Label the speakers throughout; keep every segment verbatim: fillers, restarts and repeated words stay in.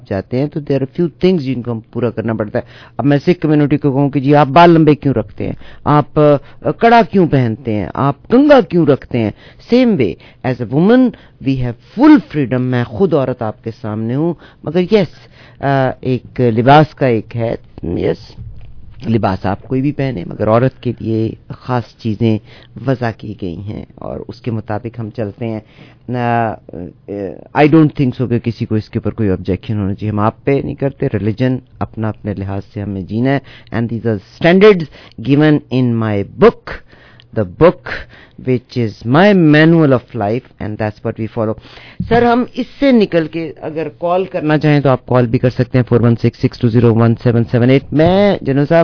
Speaker 1: جاتے ہیں تو دیر آر فیو تھنگز جن کو ہم پورا کرنا پڑتا ہے. اب میں سکھ کمیونٹی کو کہوں کہ جی آپ بال لمبے کیوں رکھتے ہیں, آپ کڑا کیوں پہنتے ہیں, آپ کنگا کیوں رکھتے ہیں, same way as a woman we have full freedom. میں خود عورت آپ کے سامنے ہوں, مگر یس ایک لباس کا ایک ہے, یس لباس آپ کوئی بھی پہنے, مگر عورت کے لیے خاص چیزیں وضع کی گئی ہیں اور اس کے مطابق ہم چلتے ہیں. آئی ڈونٹ تھنک سو کہ کسی کو اس کے اوپر کوئی آبجیکشن ہونا چاہیے. ہم آپ پہ نہیں کرتے, ریلیجن اپنا اپنے لحاظ سے ہمیں جینا ہے. And these are standards given in my book, the book which is my manual of life and that's what we follow. Sir ہم اس سے نکل کے اگر کال کرنا چاہیں تو آپ کال بھی کر سکتے ہیں four one six six two zero one seven seven eight. میں جنو صاحب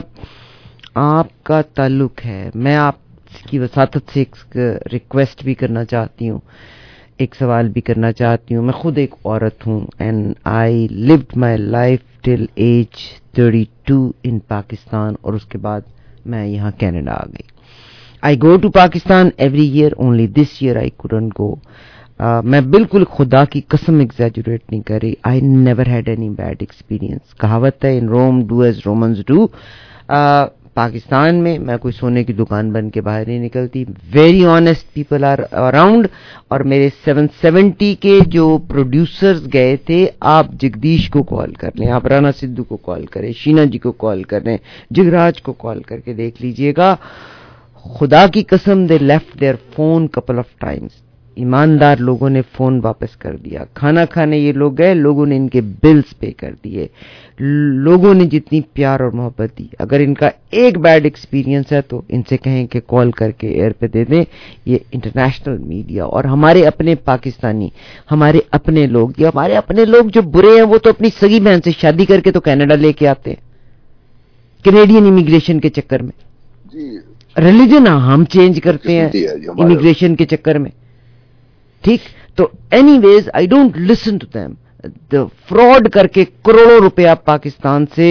Speaker 1: آپ کا تعلق ہے, میں آپ کی وساطت سے ایک ریکویسٹ بھی کرنا چاہتی ہوں, ایک سوال بھی کرنا چاہتی ہوں. میں خود ایک عورت ہوں and I lived my life till age thirty two in Pakistan, اور اس کے بعد میں یہاں کینیڈا آ گئی. I go to Pakistan every year, only this year I couldn't go. Uh, میں بالکل خدا کی قسم ایگزیجریٹ نہیں کر رہی. I never had any bad experience. کہاوت ہے in Rome do as Romans do. uh, Pakistan میں میں کوئی سونے کی دکان بن کے باہر نہیں نکلتی. Very honest people are around. اور میرے سیون سیونٹی کے جو پروڈیوسرز گئے تھے, آپ جگدیش کو کال کر لیں, آپ رانا سدھو کو کال کریں, شینا جی کو کال کر لیں, جگراج کو کال کر کے دیکھ لیجئے گا. خدا کی قسم they left their phone couple of times. ایماندار لوگوں نے فون واپس کر دیا. کھانا کھانے یہ لوگ گئے, لوگوں نے ان کے بلز پے کر دیے. لوگوں نے جتنی پیار اور محبت دی. اگر ان کا ایک بیڈ ایکسپیرینس ہے تو ان سے کہیں کہ کال کر کے ایئر پہ دے دیں. یہ انٹرنیشنل میڈیا اور ہمارے اپنے پاکستانی, ہمارے اپنے لوگ, یہ ہمارے اپنے لوگ جو برے ہیں وہ تو اپنی سگی بہن سے شادی کر کے تو کینیڈا لے کے آتے ہیں کینیڈین امیگریشن کے چکر میں. جی ریلیجن ہم چینج کرتے ہیں امیگریشن کے چکر میں. ٹھیک, تو anyways I don't listen to them. Fraud کر کے کروڑوں روپیہ پاکستان سے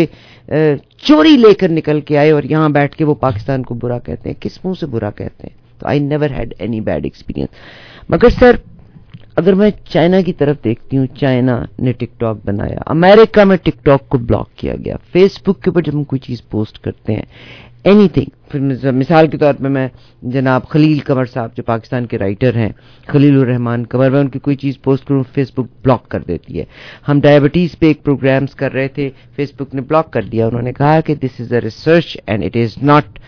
Speaker 1: چوری لے کر نکل کے آئے اور یہاں بیٹھ کے وہ پاکستان کو برا کہتے ہیں. کس منہ سے برا کہتے ہیں؟ تو I never had any bad experience. مگر سر اگر میں چائنا کی طرف دیکھتی ہوں, چائنا نے ٹک ٹاک بنایا, امریکہ میں ٹک ٹاک کو بلاک کیا گیا, فیس بک کے اوپر جب ہم کوئی چیز پوسٹ کرتے ہیں اینی تھنگ. پھر مثال کے طور پہ میں جناب خلیل قمر صاحب جو پاکستان کے رائٹر ہیں, خلیل الرحمان قمر, میں ان کی کوئی چیز پوسٹ کروں فیس بک بلاک کر دیتی ہے. ہم ڈائبٹیز پہ ایک پروگرامز کر رہے تھے, فیس بک نے بلاک کر دیا. انہوں نے کہا کہ this is a research and it is not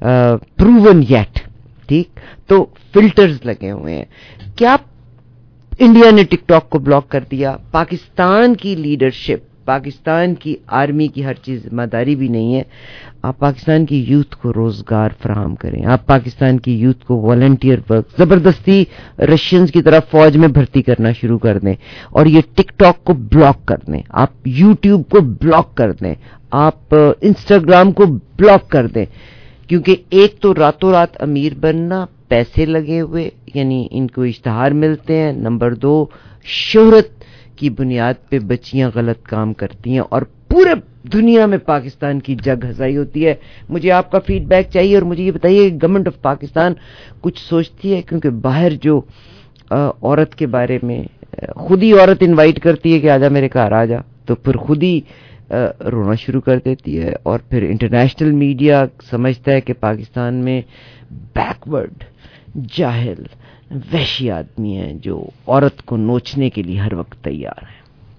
Speaker 1: proven yet. ٹھیک, تو فلٹرز لگے ہوئے ہیں. کیا انڈیا نے ٹک ٹاک کو بلاک کر دیا؟ پاکستان کی لیڈرشپ, پاکستان کی آرمی کی ہر چیز ذمہ داری بھی نہیں ہے. آپ پاکستان کی یوتھ کو روزگار فراہم کریں, آپ پاکستان کی یوتھ کو والنٹیئر ورک زبردستی رشینز کی طرف فوج میں بھرتی کرنا شروع کر دیں, اور یہ ٹک ٹاک کو بلاک کر دیں, آپ یوٹیوب کو بلاک کر دیں, آپ انسٹاگرام کو بلاک کر دیں. کیونکہ ایک تو راتوں رات امیر بننا, پیسے لگے ہوئے, یعنی ان کو اشتہار ملتے ہیں. نمبر دو, شہرت کی بنیاد پہ بچیاں غلط کام کرتی ہیں اور پورے دنیا میں پاکستان کی جگ ہزائی ہوتی ہے. مجھے آپ کا فیڈ بیک چاہیے, اور مجھے یہ بتائیے کہ گورنمنٹ آف پاکستان کچھ سوچتی ہے؟ کیونکہ باہر جو عورت کے بارے میں خود ہی عورت انوائٹ کرتی ہے کہ آجا میرے گھر آ جا, تو پھر خود ہی رونا شروع کر دیتی ہے. اور پھر انٹرنیشنل میڈیا سمجھتا ہے کہ پاکستان میں بیکورڈ, جاہل, وحشی آدمی ہیں جو عورت کو نوچنے کے لیے ہر وقت تیار ہیں.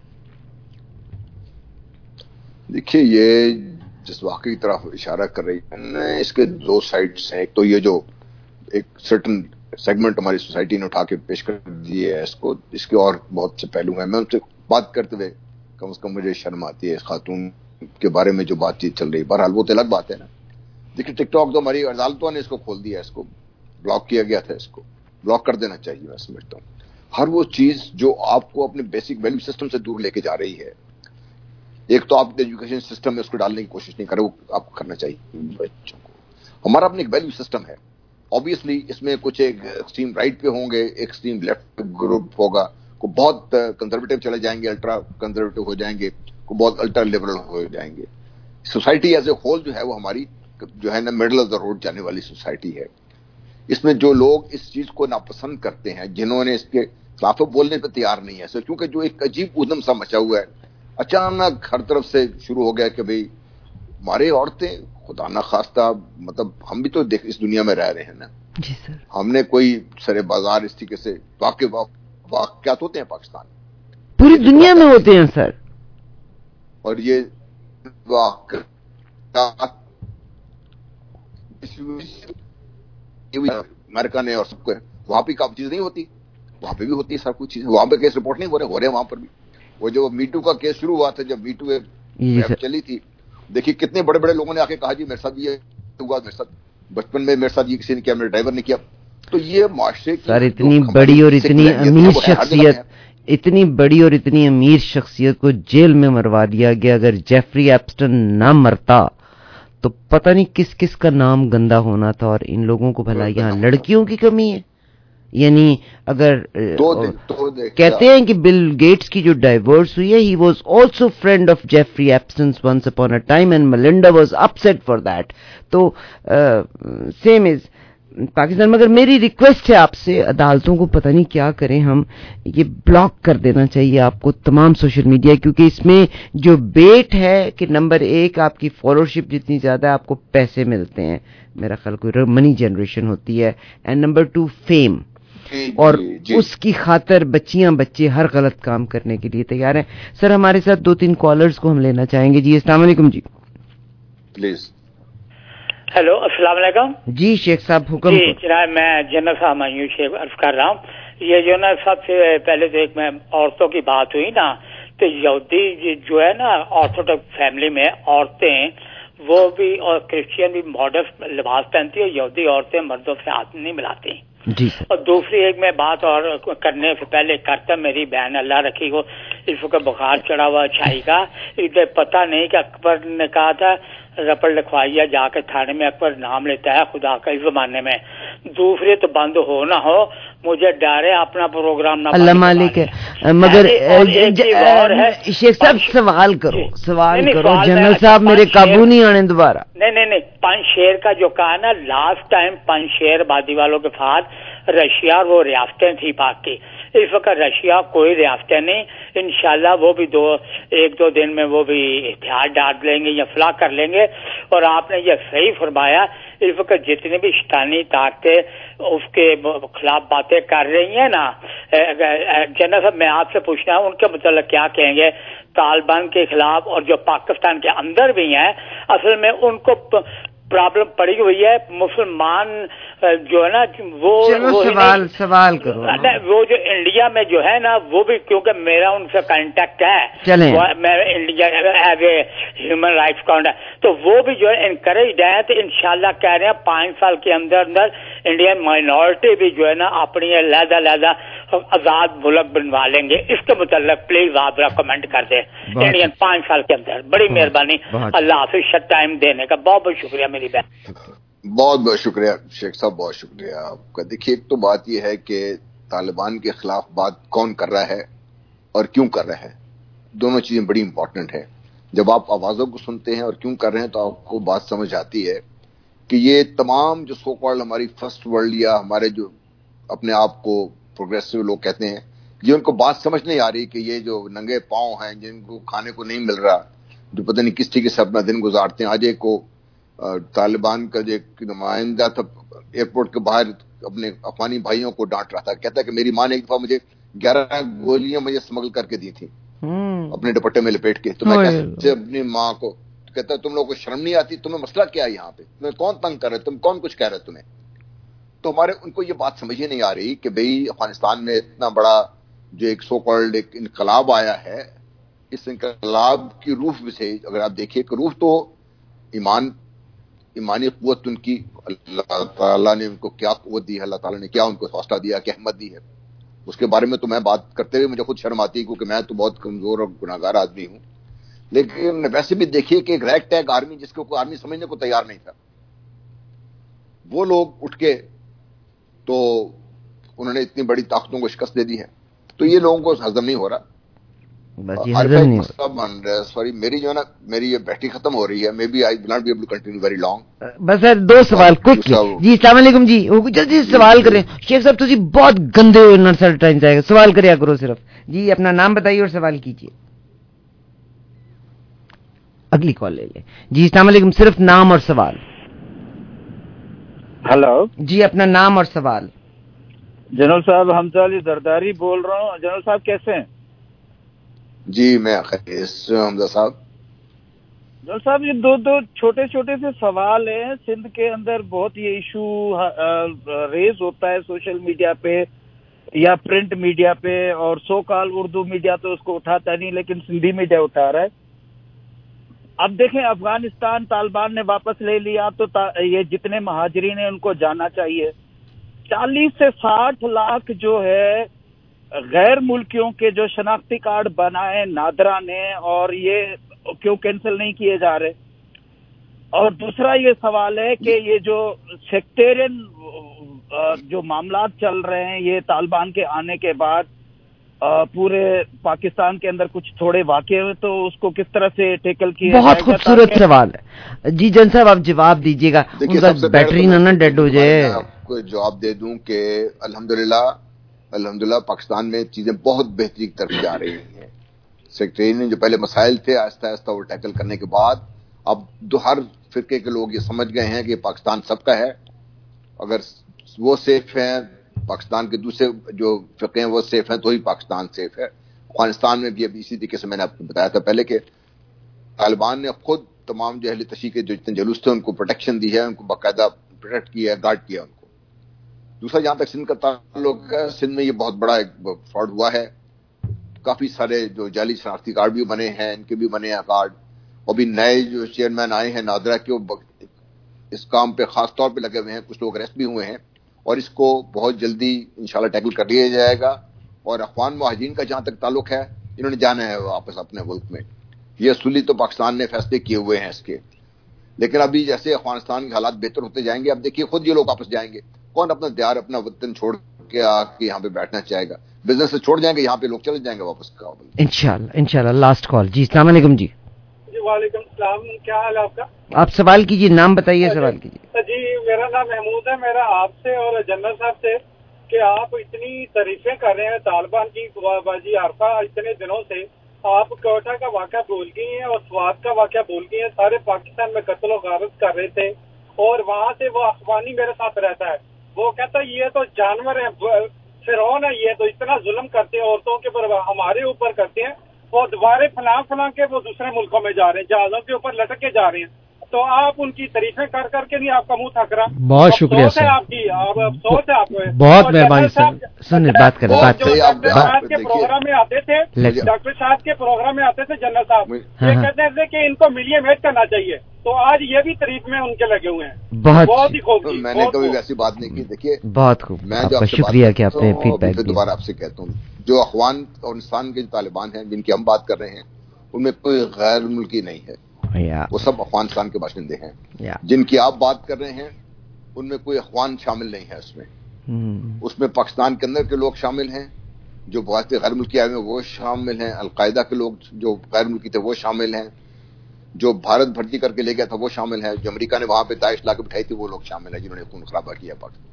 Speaker 2: دیکھیے, یہ جس واقعے کی طرف اشارہ کر رہی ہے اس کے دو سائڈز ہیں. ایک تو یہ جو ایک سرٹن سیگمنٹ ہماری سوسائٹی نے اٹھا کے پیش کر دی ہے اس کو, اس کے اور بہت سے پہلو ہیں. میں ان سے بات کرتے ہوئے کم از کم مجھے شرم آتی ہے اس خاتون کے بارے میں جو بات چیت چل رہی ہے. بہرحال وہ تو الگ بات ہے نا. دیکھیے, ٹک ٹاک تو ہماری عدالتوں نے اس کو کھول دیا, اس کو بلاک کیا گیا تھا, اس کو بلاک کر دینا چاہیے. میں سمجھتا ہوں ہر وہ چیز جو آپ کو اپنے بیسک ویلیو سسٹم سے دور لے کے جا رہی ہے, ایک تو آپ ایجوکیشن سسٹم میں اس کو ڈالنے کی کوشش نہیں کرے, وہ آپ کو کرنا چاہیے بچوں کو. ہمارا اپنا ایک ویلیو سسٹم ہے, obviously اس میں کچھ ایک ایکسٹریم رائٹ پہ ہوں گے, ایک ایکسٹریم لیفٹ گروپ ہوگا, کو بہت کنزرویٹو چلے جائیں گے, الٹرا کنزرویٹو ہو جائیں گے, کو بہت الٹرا لبرل ہو جائیں گے. سوسائٹی ایز اے ہول جو ہے وہ ہماری جو ہے نا مڈل آف دا روڈ جانے والی سوسائٹی ہے. اس میں جو لوگ اس چیز کو ناپسند کرتے ہیں, جنہوں نے اس کے خلاف بولنے پہ تیار نہیں ہے, کیونکہ جو ایک عجیب ادھم سا مچا ہوا ہے اچانک ہر طرف سے شروع ہو گیا کہ بھئی ہماری عورتیں خدا نہ خواستہ، مطلب ہم بھی تو دیکھ اس دنیا میں رہ رہے ہیں نا
Speaker 1: جی سر،
Speaker 2: ہم نے کوئی سرے بازار اس طریقے سے واقع واقعات ہوتے ہیں پاکستان
Speaker 1: پوری دنیا میں ہوتے ہیں سر،
Speaker 2: اور یہ واقعات امریکہ نے اور سب کو وہاں پہ کام چیز نہیں ہوتی، وہاں پہ بھی ہوتی ہے سب کچھ چیزیں، وہاں پہ کیس رپورٹ نہیں ہو رہے ہو رہے وہاں پر بھی. وہ جو میٹو کا کیس شروع ہوا تھا، جب میٹو ایپ چلی تھی، دیکھیے کتنے بڑے بڑے لوگوں نے آ کے کہا جی میرے ساتھ یہ ہوا، میرے ساتھ بچپن میں میرے ساتھ یہ کسی نے کیا، میرے ڈرائیور نے کیا. تو یہ معاشرے کی
Speaker 1: سر اتنی بڑی اور اتنی امیر شخصیت اتنی بڑی اور اتنی امیر شخصیت کو جیل میں مروا دیا گیا. اگر جیفری ایپسٹن نہ مرتا تو پتہ نہیں کس کس کا نام گندا ہونا تھا. اور ان لوگوں کو بھلا یہاں لڑکیوں کی کمی ہے. یعنی اگر کہتے ہیں کہ بل گیٹس کی جو ڈائیورس ہوئی ہے، he was also friend of Jeffrey Epstein once upon a time and Melinda was upset for that. تو سیم از پاکستان. مگر میری ریکویسٹ ہے آپ سے، عدالتوں کو پتہ نہیں کیا کریں ہم، یہ بلاک کر دینا چاہیے آپ کو تمام سوشل میڈیا، کیونکہ اس میں جو بیٹ ہے کہ نمبر ایک آپ کی فالوورشپ جتنی زیادہ آپ کو پیسے ملتے ہیں، میرا خیال کوئی منی جنریشن ہوتی ہے، اینڈ نمبر ٹو فیم، اور اس کی خاطر بچیاں بچے ہر غلط کام کرنے کے لیے تیار ہیں. سر ہمارے ساتھ دو تین کالرز کو ہم لینا چاہیں گے. جی السلام علیکم. جی
Speaker 2: پلیز.
Speaker 3: ہیلو السلام علیکم.
Speaker 1: جی شیخ صاحب حکم.
Speaker 3: جی جناب میں جنرل صاحب معیوب شیخ عرض کر رہا ہوں. یہ جو نا سب سے پہلے تو ایک میں عورتوں کی بات ہوئی نا، تو یہودی جو ہے نا آرتھوڈاکس فیملی میں عورتیں وہ بھی اور کرسچین بھی ماڈرن لباس پہنتی ہے، یہودی عورتیں مردوں سے ہاتھ نہیں ملاتی.
Speaker 1: جی
Speaker 3: اور دوسری ایک میں بات اور کرنے سے پہلے کرتا، میری بہن اللہ رکھی کو اس وقت بخار چڑھا ہوا چھائی کا، ادھر پتہ نہیں کہ اکبر نے کہا تھا رپٹ لکھوائیے جا کے تھانے میں، اکبر نام لیتا ہے خدا کا اس زمانے میں. دوسرے تو بند ہو نہ ہو، مجھے ڈر ہے اپنا پروگرام نہ
Speaker 1: اللہ مالک ہے. مگر شیخ صاحب سوال کرو سوال کرو جنرل صاحب، میرے قابو نہیں آنے دوبارہ.
Speaker 3: نہیں نہیں نہیں پنج شیر کا جو کہا نا لاسٹ ٹائم، پنج شیر آبادی والوں کے ساتھ رشیا وہ ریاستیں تھی پاک کی. اس وقت رشیا کوئی ریاستیں نہیں، انشاءاللہ وہ بھی دو ایک دو دن میں وہ بھی اتحاد ڈال لیں گے یا فلاح کر لیں گے. اور آپ نے یہ صحیح فرمایا، اس وقت جتنی بھی شیطانی طاقتیں اس کے خلاف باتیں کر رہی ہیں نا، جنرل صاحب میں آپ سے پوچھنا ہے ان کے متعلق کیا کہیں گے طالبان کے خلاف، اور جو پاکستان کے اندر بھی ہیں اصل میں ان کو پرابلم پڑی ہوئی ہے. مسلمان جو ہے نا وہ
Speaker 1: سوال سوال کرو،
Speaker 3: وہ جو انڈیا میں جو ہے نا وہ بھی، کیونکہ میرا ان سے کانٹیکٹ ہے، میں India as a human rights contact, تو وہ بھی جو ہے انکریجڈ ہے. تو انشاءاللہ کہہ رہے ہیں پانچ سال کے اندر اندر انڈین مائنورٹی بھی جو ہے نا اپنی علیحدہ علیحدہ آزاد ملک بنوا لیں گے. اس کے متعلق پلیز آپ کمنٹ کر دیں انڈین پانچ سال کے اندر. بڑی مہربانی، اللہ حافظ. ٹائم دینے کا بہت بہت شکریہ میری بہن.
Speaker 2: بہت بہت شکریہ شیخ صاحب، بہت شکریہ آپ کا. دیکھیے ایک تو بات یہ ہے کہ طالبان کے خلاف بات کون کر رہا ہے اور کیوں کر رہا ہے، دونوں چیزیں بڑی امپورٹنٹ ہیں. جب آپ آوازوں کو سنتے ہیں اور کیوں کر رہے ہیں تو آپ کو بات سمجھ آتی ہے کہ یہ تمام جو سو کالڈ ہماری فرسٹ ورلڈ یا ہمارے جو اپنے آپ کو پروگریسو لوگ کہتے ہیں، یہ ان کو بات سمجھ نہیں آ رہی کہ یہ جو ننگے پاؤں ہیں جن کو کھانے کو نہیں مل رہا، جو پتہ نہیں کس طریقے سے اپنا دن گزارتے ہیں. آج ایک کو طالبان کا جو ایک نمائندہ تھا ایئرپورٹ کے باہر اپنے افغانی بھائیوں کو ڈانٹ رہا تھا، کہتا ہے کہ میری ماں نے ایک دفعہ مجھے گیارہ گولیاں مجھے اسمگل کر کے دی تھی اپنے دوپٹے میں لپیٹ کے. تو میں کیسے اپنی ماں کو کہتا ہے تم لوگوں کو شرم نہیں آتی، تمہیں مسئلہ کیا ہے یہاں پہ، تمہیں کون تنگ کر رہے، تم کون کچھ کہہ رہے تمہیں. تو ہمارے ان کو یہ بات سمجھ ہی نہیں آ رہی کہ بھئی افغانستان میں اتنا بڑا جو ایک سو کالڈ ایک انقلاب آیا ہے، اس انقلاب کی روح سے اگر آپ دیکھیے کہ روح تو ایمان ایمانی قوت ان کی، اللہ تعالیٰ نے ان کو کیا قوت دی ہے، اللہ تعالیٰ نے کیا ان کو حوصلہ دیا، کیا ہمت دی ہے، اس کے بارے میں تو میں بات کرتے ہوئے مجھے خود شرم آتی ہے کیونکہ میں تو بہت کمزور اور گناہ گار آدمی ہوں. لیکن ویسے بھی دیکھیے کہ ایک ریگ ٹیگ آرمی جس کو کوئی آرمی سمجھنے کو تیار نہیں تھا، وہ لوگ اٹھ کے تو انہوں نے اتنی بڑی طاقتوں کو شکست دے دی ہے. تو یہ لوگوں کو ہضم نہیں ہو رہا. سوری میری جو ہے نا میری یہ بیٹری ختم ہو رہی ہے، maybe I will not be able to continue very long.
Speaker 1: بس سر دو سوال کوئک. جی السلام علیکم. جی جلدی سوال کریں شیخ صاحب، تسی بہت گندے ہوئے نرسل ٹائم جائے گا، سوال کریا کرو صرف. جی اپنا نام بتائیے اور سوال کیجیے. اگلی کال لے لیں. جی السلام علیکم, صرف نام اور سوال.
Speaker 4: ہلو
Speaker 1: جی اپنا نام اور سوال.
Speaker 4: جنرل صاحب حمزہ علی زرداری بول رہا ہوں. جنرل صاحب کیسے ہیں؟
Speaker 2: جی میں خیریت سے ہوں حمزہ صاحب.
Speaker 4: جنرل صاحب یہ دو دو چھوٹے چھوٹے سے سوال ہیں. سندھ کے اندر بہت یہ ایشو ریز ہوتا ہے سوشل میڈیا پہ یا پرنٹ میڈیا پہ, اور سو کال اردو میڈیا تو اس کو اٹھاتا نہیں, لیکن سندھی میڈیا اٹھا رہا ہے. اب دیکھیں افغانستان طالبان نے واپس لے لیا تو یہ جتنے مہاجرین ہیں ان کو جانا چاہیے. چالیس سے ساٹھ لاکھ جو ہے غیر ملکیوں کے جو شناختی کارڈ بنائے نادرا نے, اور یہ کیوں کینسل نہیں کیے جا رہے؟ اور دوسرا یہ سوال ہے کہ یہ جو سیکٹیرین جو معاملات چل رہے ہیں یہ طالبان کے آنے کے بعد پورے پاکستان کے اندر کچھ تھوڑے واقع ہوئے, تو اس کو کس طرح سے ٹیکل کیا؟
Speaker 1: بہت خوبصورت سوال ہے. جی جن صاحب آپ جواب دیجیے گا, ان کا بیٹری نہ ڈیڈ ہو جائے.
Speaker 2: آپ کو جواب دے دوں کہ الحمدللہ الحمدللہ پاکستان میں چیزیں بہت بہتری کی طرف جا رہی ہیں. سیکٹریین جو پہلے مسائل تھے آہستہ آہستہ وہ ٹیکل کرنے کے بعد اب دو ہر فرقے کے لوگ یہ سمجھ گئے ہیں کہ پاکستان سب کا ہے. اگر وہ سیف ہیں, پاکستان کے دوسرے جو فرقے ہیں وہ سیف ہیں, تو ہی پاکستان سیف ہے. افغانستان میں بھی اب اسی طریقے سے میں نے آپ کو بتایا تھا پہلے کہ طالبان نے خود تمام جو اہل تشیع کے جو جتنے جلوس تھے ان کو پروٹیکشن دی ہے, ان کو باقاعدہ پروٹیکٹ کیا ہے, گارڈ کیا ان کو. دوسرا جہاں تک سندھ کا تعلق ہے, سندھ میں یہ بہت بڑا ایک فراڈ ہوا ہے. کافی سارے جو جعلی شناختی کارڈ بھی بنے ہیں, ان کے بھی بنے ہیں کارڈ. اور بھی نئے جو چیئرمین آئے ہیں نادرا کے, وہ اس کام پہ خاص طور پہ لگے ہوئے ہیں. کچھ لوگ اریسٹ بھی ہوئے ہیں, اور اس کو بہت جلدی انشاءاللہ ٹیکل کر لیا جائے گا. اور افغان مہاجرین کا جہاں تک تعلق ہے, انہوں نے جانا ہے واپس اپنے ملک میں. یہ اصولی تو پاکستان نے فیصلے کیے ہوئے ہیں اس کے, لیکن ابھی جیسے افغانستان کے حالات بہتر ہوتے جائیں گے, اب دیکھیے خود یہ لوگ واپس جائیں گے. کون اپنا دیار اپنا وطن چھوڑ کے آ کے یہاں پہ بیٹھنا چاہے گا؟ بزنس سے چھوڑ جائیں گے, یہاں پہ لوگ چلے جائیں گے واپس کابل
Speaker 1: انشاءاللہ. انشاءاللہ لاسٹ کال. جی السلام علیکم. جی
Speaker 5: جی وعلیکم السلام, کیا حال ہے آپ کا؟
Speaker 1: آپ سوال کیجیے, نام بتائیے, سوال کیجیے.
Speaker 5: جی میرا نام محمود ہے. میرا آپ سے اور جنرل صاحب سے کہ آپ اتنی تعریفیں کر رہے ہیں طالبان کی بازی عارفہ, اتنے دنوں سے آپ کوئٹہ کا واقعہ بھول گئی ہیں اور سوات کا واقعہ بھول گئی ہیں. سارے پاکستان میں قتل و غارت کر رہے تھے, اور وہاں سے وہ افغانی میرے ساتھ رہتا ہے, وہ کہتا ہے یہ تو جانور ہیں, فرعون ہے, یہ تو اتنا ظلم کرتے ہیں عورتوں کے اوپر, ہمارے اوپر کرتے ہیں, اور دوبارے فلاں فلاں کے وہ دوسرے ملکوں میں جا رہے ہیں, جہازوں کے اوپر لٹک کے جا رہے ہیں. تو آپ ان کی تعریفیں کر کر کے نہیں آپ کا منہ تھک رہا.
Speaker 1: بہت شکریہ
Speaker 5: سر, آپ کی افسوس ہے آپ کو.
Speaker 1: بہت مہربانی سر. سنیں بات کریں, بات
Speaker 5: کریں. ڈاکٹر صاحب کے پروگرام میں آتے تھے, ڈاکٹر صاحب کے پروگرام میں آتے تھے جنرل صاحب, یہ کہتے تھے کہ ان کو ملیے میٹ کرنا چاہیے, تو آج یہ بھی تعریف میں ان کے لگے ہوئے ہیں. بہت ہی خوب.
Speaker 2: میں نے کبھی ویسی بات نہیں کی. دیکھیے
Speaker 1: بہت خوب,
Speaker 2: میں جو
Speaker 1: شکریہ کہ آپ نے فیڈ بیک
Speaker 2: دیا. دوبارہ آپ سے کہتا ہوں, جو افغانستان کے جو طالبان ہیں جن کی ہم بات کر رہے ہیں, ان میں کوئی غیر ملکی نہیں ہے, وہ سب افغانستان کے باشندے ہیں. جن کی آپ بات کر رہے ہیں ان میں کوئی افغان شامل نہیں ہے. اس میں اس میں پاکستان کے اندر کے لوگ شامل ہیں, جو بہت غیر ملکی آئے ہوئے وہ شامل ہیں, القاعدہ کے لوگ جو غیر ملکی تھے وہ شامل ہیں, جو بھارت بھرتی کر کے لے گیا تھا وہ شامل ہے, جو امریکہ نے وہاں پہ داعش لا کے بٹھائی تھی وہ لوگ شامل ہیں, جنہوں نے خون خرابہ کیا پاکستان.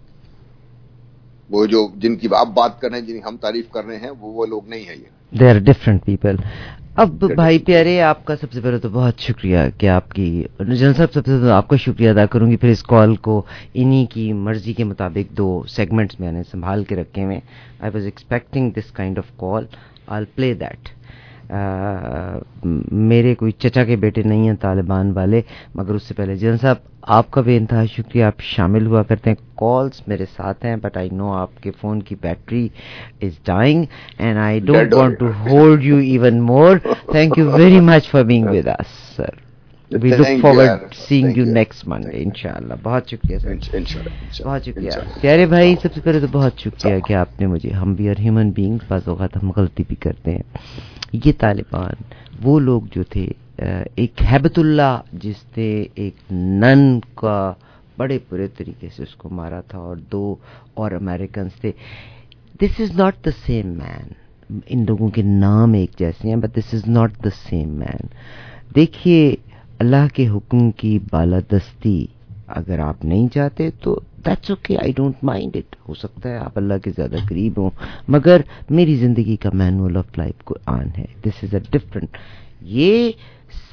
Speaker 2: وہ جو جن کی آپ بات کر رہے ہیں, جن کی ہم تعریف کر رہے ہیں, وہ وہ لوگ نہیں ہیں. یہ
Speaker 1: دے آر ڈفرنٹ پیپل. اب بھائی پیارے, آپ کا سب سے پہلے تو بہت شکریہ کہ آپ کی جنرل صاحب, سب سے پہلے آپ کا شکریہ ادا کروں گی. پھر اس کال کو انہی کی مرضی کے مطابق دو سیگمنٹس میں نے سنبھال کے رکھے ہوئے. I was expecting this kind of call, I play that. میرے کوئی چچا کے بیٹے نہیں ہیں طالبان والے, مگر اس سے پہلے جنرل صاحب آپ کا بھی انتہا شکریہ, آپ شامل ہوا کرتے ہیں. کالز میرے ساتھ ہیں, بٹ آئی نو آپ کے فون کی battery is dying and I don't want to hold you even more. Thank you very much for being with us sir. We look forward seeing you next Monday انشاءاللہ. بہت شکریہ سر, بہت شکریہ پیارے بھائی. سب سے پہلے تو بہت شکریہ کہ آپ نے مجھے, ہم بھی آر ہیومن بینگ, بعض اوقات ہم غلطی بھی کرتے ہیں. یہ طالبان وہ لوگ جو تھے, ایک ہیبت اللہ جس نے ایک نن کا بڑے برے طریقے سے اس کو مارا تھا, اور دو اور امریکنز تھے. دس از ناٹ دا سیم مین. ان لوگوں کے نام ایک جیسے ہیں, but this is not the same man. دیکھیے اللہ کے حکم کی بالادستی اگر آپ نہیں چاہتے تو that's okay, I don't mind it. ہو سکتا ہے آپ اللہ کے زیادہ قریب ہوں, مگر میری زندگی کا مینول آف لائف کو آن ہے. This is a different. یہ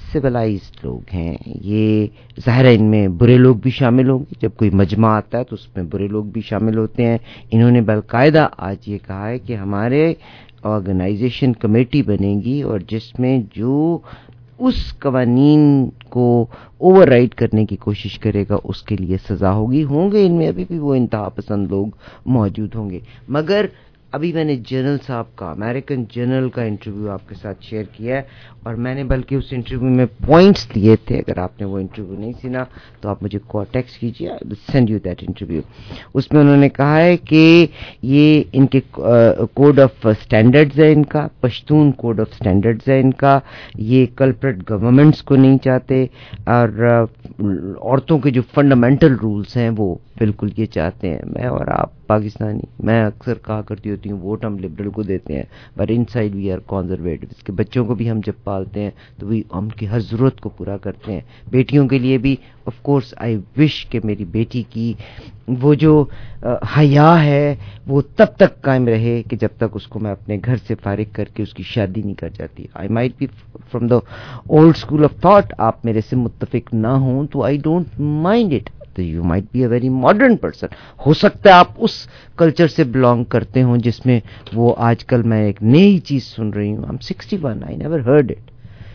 Speaker 1: سویلائزڈ لوگ ہیں. یہ ظاہر ہے ان میں برے لوگ بھی شامل ہوں گے. جب کوئی مجمع آتا ہے تو اس میں برے لوگ بھی شامل ہوتے ہیں. انہوں نے باقاعدہ آج یہ کہا ہے کہ ہمارے آرگنائزیشن کمیٹی بنے گی اور جس میں جو اس قوانین کو اوور رائڈ کرنے کی کوشش کرے گا اس کے لیے سزا ہوگی. ہوں گے ان میں ابھی بھی وہ انتہا پسند لوگ موجود ہوں گے. مگر ابھی میں نے جنرل صاحب کا امریکن جنرل کا انٹرویو آپ کے ساتھ شیئر کیا ہے اور میں نے بلکہ اس انٹرویو میں پوائنٹس دیے تھے. اگر آپ نے وہ انٹرویو نہیں سنا تو آپ مجھے ٹیکسٹ کیجیے, I will send you that interview. اس میں انہوں نے کہا ہے کہ یہ ان کے کوڈ آف اسٹینڈرڈز ہے, ان کا پشتون کوڈ آف اسٹینڈرڈز ہے ان کا. یہ کلپریٹ گورنمنٹس کو نہیں چاہتے اور عورتوں کے جو فنڈامنٹل رولز ہیں وہ بالکل یہ چاہتے ہیں. میں اور آپ پاکستانی, میں اکثر کہا کرتی ہوتی ہوں ووٹ ہم لبرل کو دیتے ہیں but inside we are conservative. اس کے بچوں کو بھی ہم جب پالتے ہیں تو وہ ہم کی ہر ضرورت کو پورا کرتے ہیں. بیٹیوں کے لیے بھی آف کورس آئی وش کہ میری بیٹی کی وہ جو حیا ہے وہ تب تک قائم رہے کہ جب تک اس کو میں اپنے گھر سے فارغ کر کے اس کی شادی نہیں کر جاتی. I might be from the old school of thought, آپ میرے سے متفق نہ ہوں تو I don't mind it. You might be a very modern person. ہو سکتا ہے آپ اس کلچر سے بلانگ کرتے ہوں جس میں وہ آج کل میں ایک نئی چیز سن رہی ہوں. I am sixty one, I never heard it.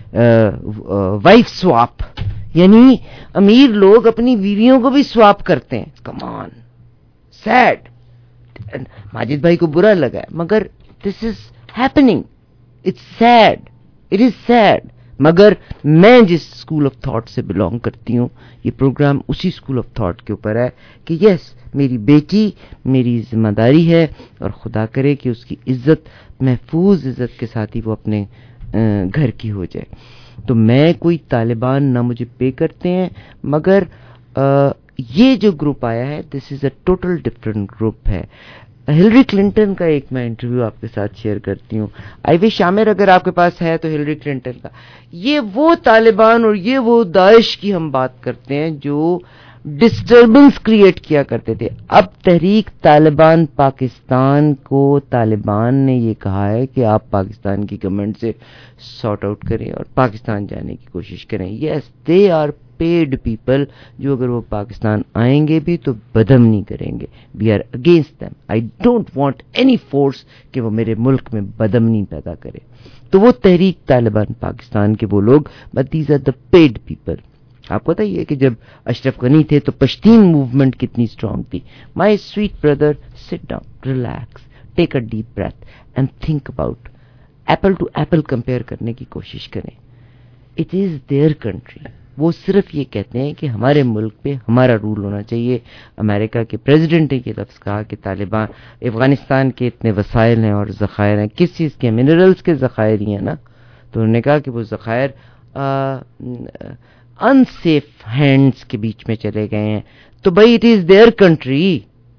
Speaker 1: Wife swap, یعنی امیر لوگ اپنی بیویوں کو بھی سواپ کرتے ہیں. کم آن, سیڈ. ماجد بھائی کو برا لگا ہے مگر this is happening. It's sad, it is sad. مگر میں جس اسکول آف تھاٹ سے بلانگ کرتی ہوں یہ پروگرام اسی اسکول آف تھاٹ کے اوپر ہے کہ یس میری بیٹی میری ذمہ داری ہے اور خدا کرے کہ اس کی عزت محفوظ عزت کے ساتھ ہی وہ اپنے گھر کی ہو جائے. تو میں کوئی طالبان نہ مجھے پے کرتے ہیں مگر یہ جو گروپ آیا ہے this is a total different group ہے. ہلری کلنٹن کا ایک میں انٹرویو آپ کے ساتھ شیئر کرتی ہوں. آئی وش عامر اگر آپ کے پاس ہے تو ہلری کلنٹن کا. یہ وہ طالبان اور یہ وہ داعش کی ہم بات کرتے ہیں جو ڈسٹربنس کریٹ کیا کرتے تھے. اب تحریک طالبان پاکستان کو طالبان نے یہ کہا ہے کہ آپ پاکستان کی گورنمنٹ سے سارٹ آؤٹ کریں اور پاکستان جانے کی کوشش کریں. Yes they are paid people جو اگر وہ پاکستان آئیں گے بھی تو بدامنی کریں گے. We are against them. I don't want any force کہ وہ میرے ملک میں بدامنی پیدا کرے. تو وہ تحریک طالبان پاکستان کے وہ لوگ, but these are the paid people. آپ کو پتہ ہی ہے کہ جب اشرف غنی تھے تو پشتین موومنٹ کتنی اسٹرانگ تھی. My sweet brother, sit down, relax, take a deep breath and think about. Apple to apple compare کرنے کی کوشش کریں. It is their country. وہ صرف یہ کہتے ہیں کہ ہمارے ملک پہ ہمارا رول ہونا چاہیے. امریکہ کے پریزیڈنٹ نے یہ لفظ کہا کہ طالبان افغانستان کے اتنے وسائل ہیں اور ذخائر ہیں, کس چیز کے, منرلز کے ذخائر ہی ہیں نا. تو انہوں نے کہا کہ وہ ذخائر ان سیف ہینڈز کے بیچ میں چلے گئے ہیں. تو بھائی اٹ از دیئر کنٹری.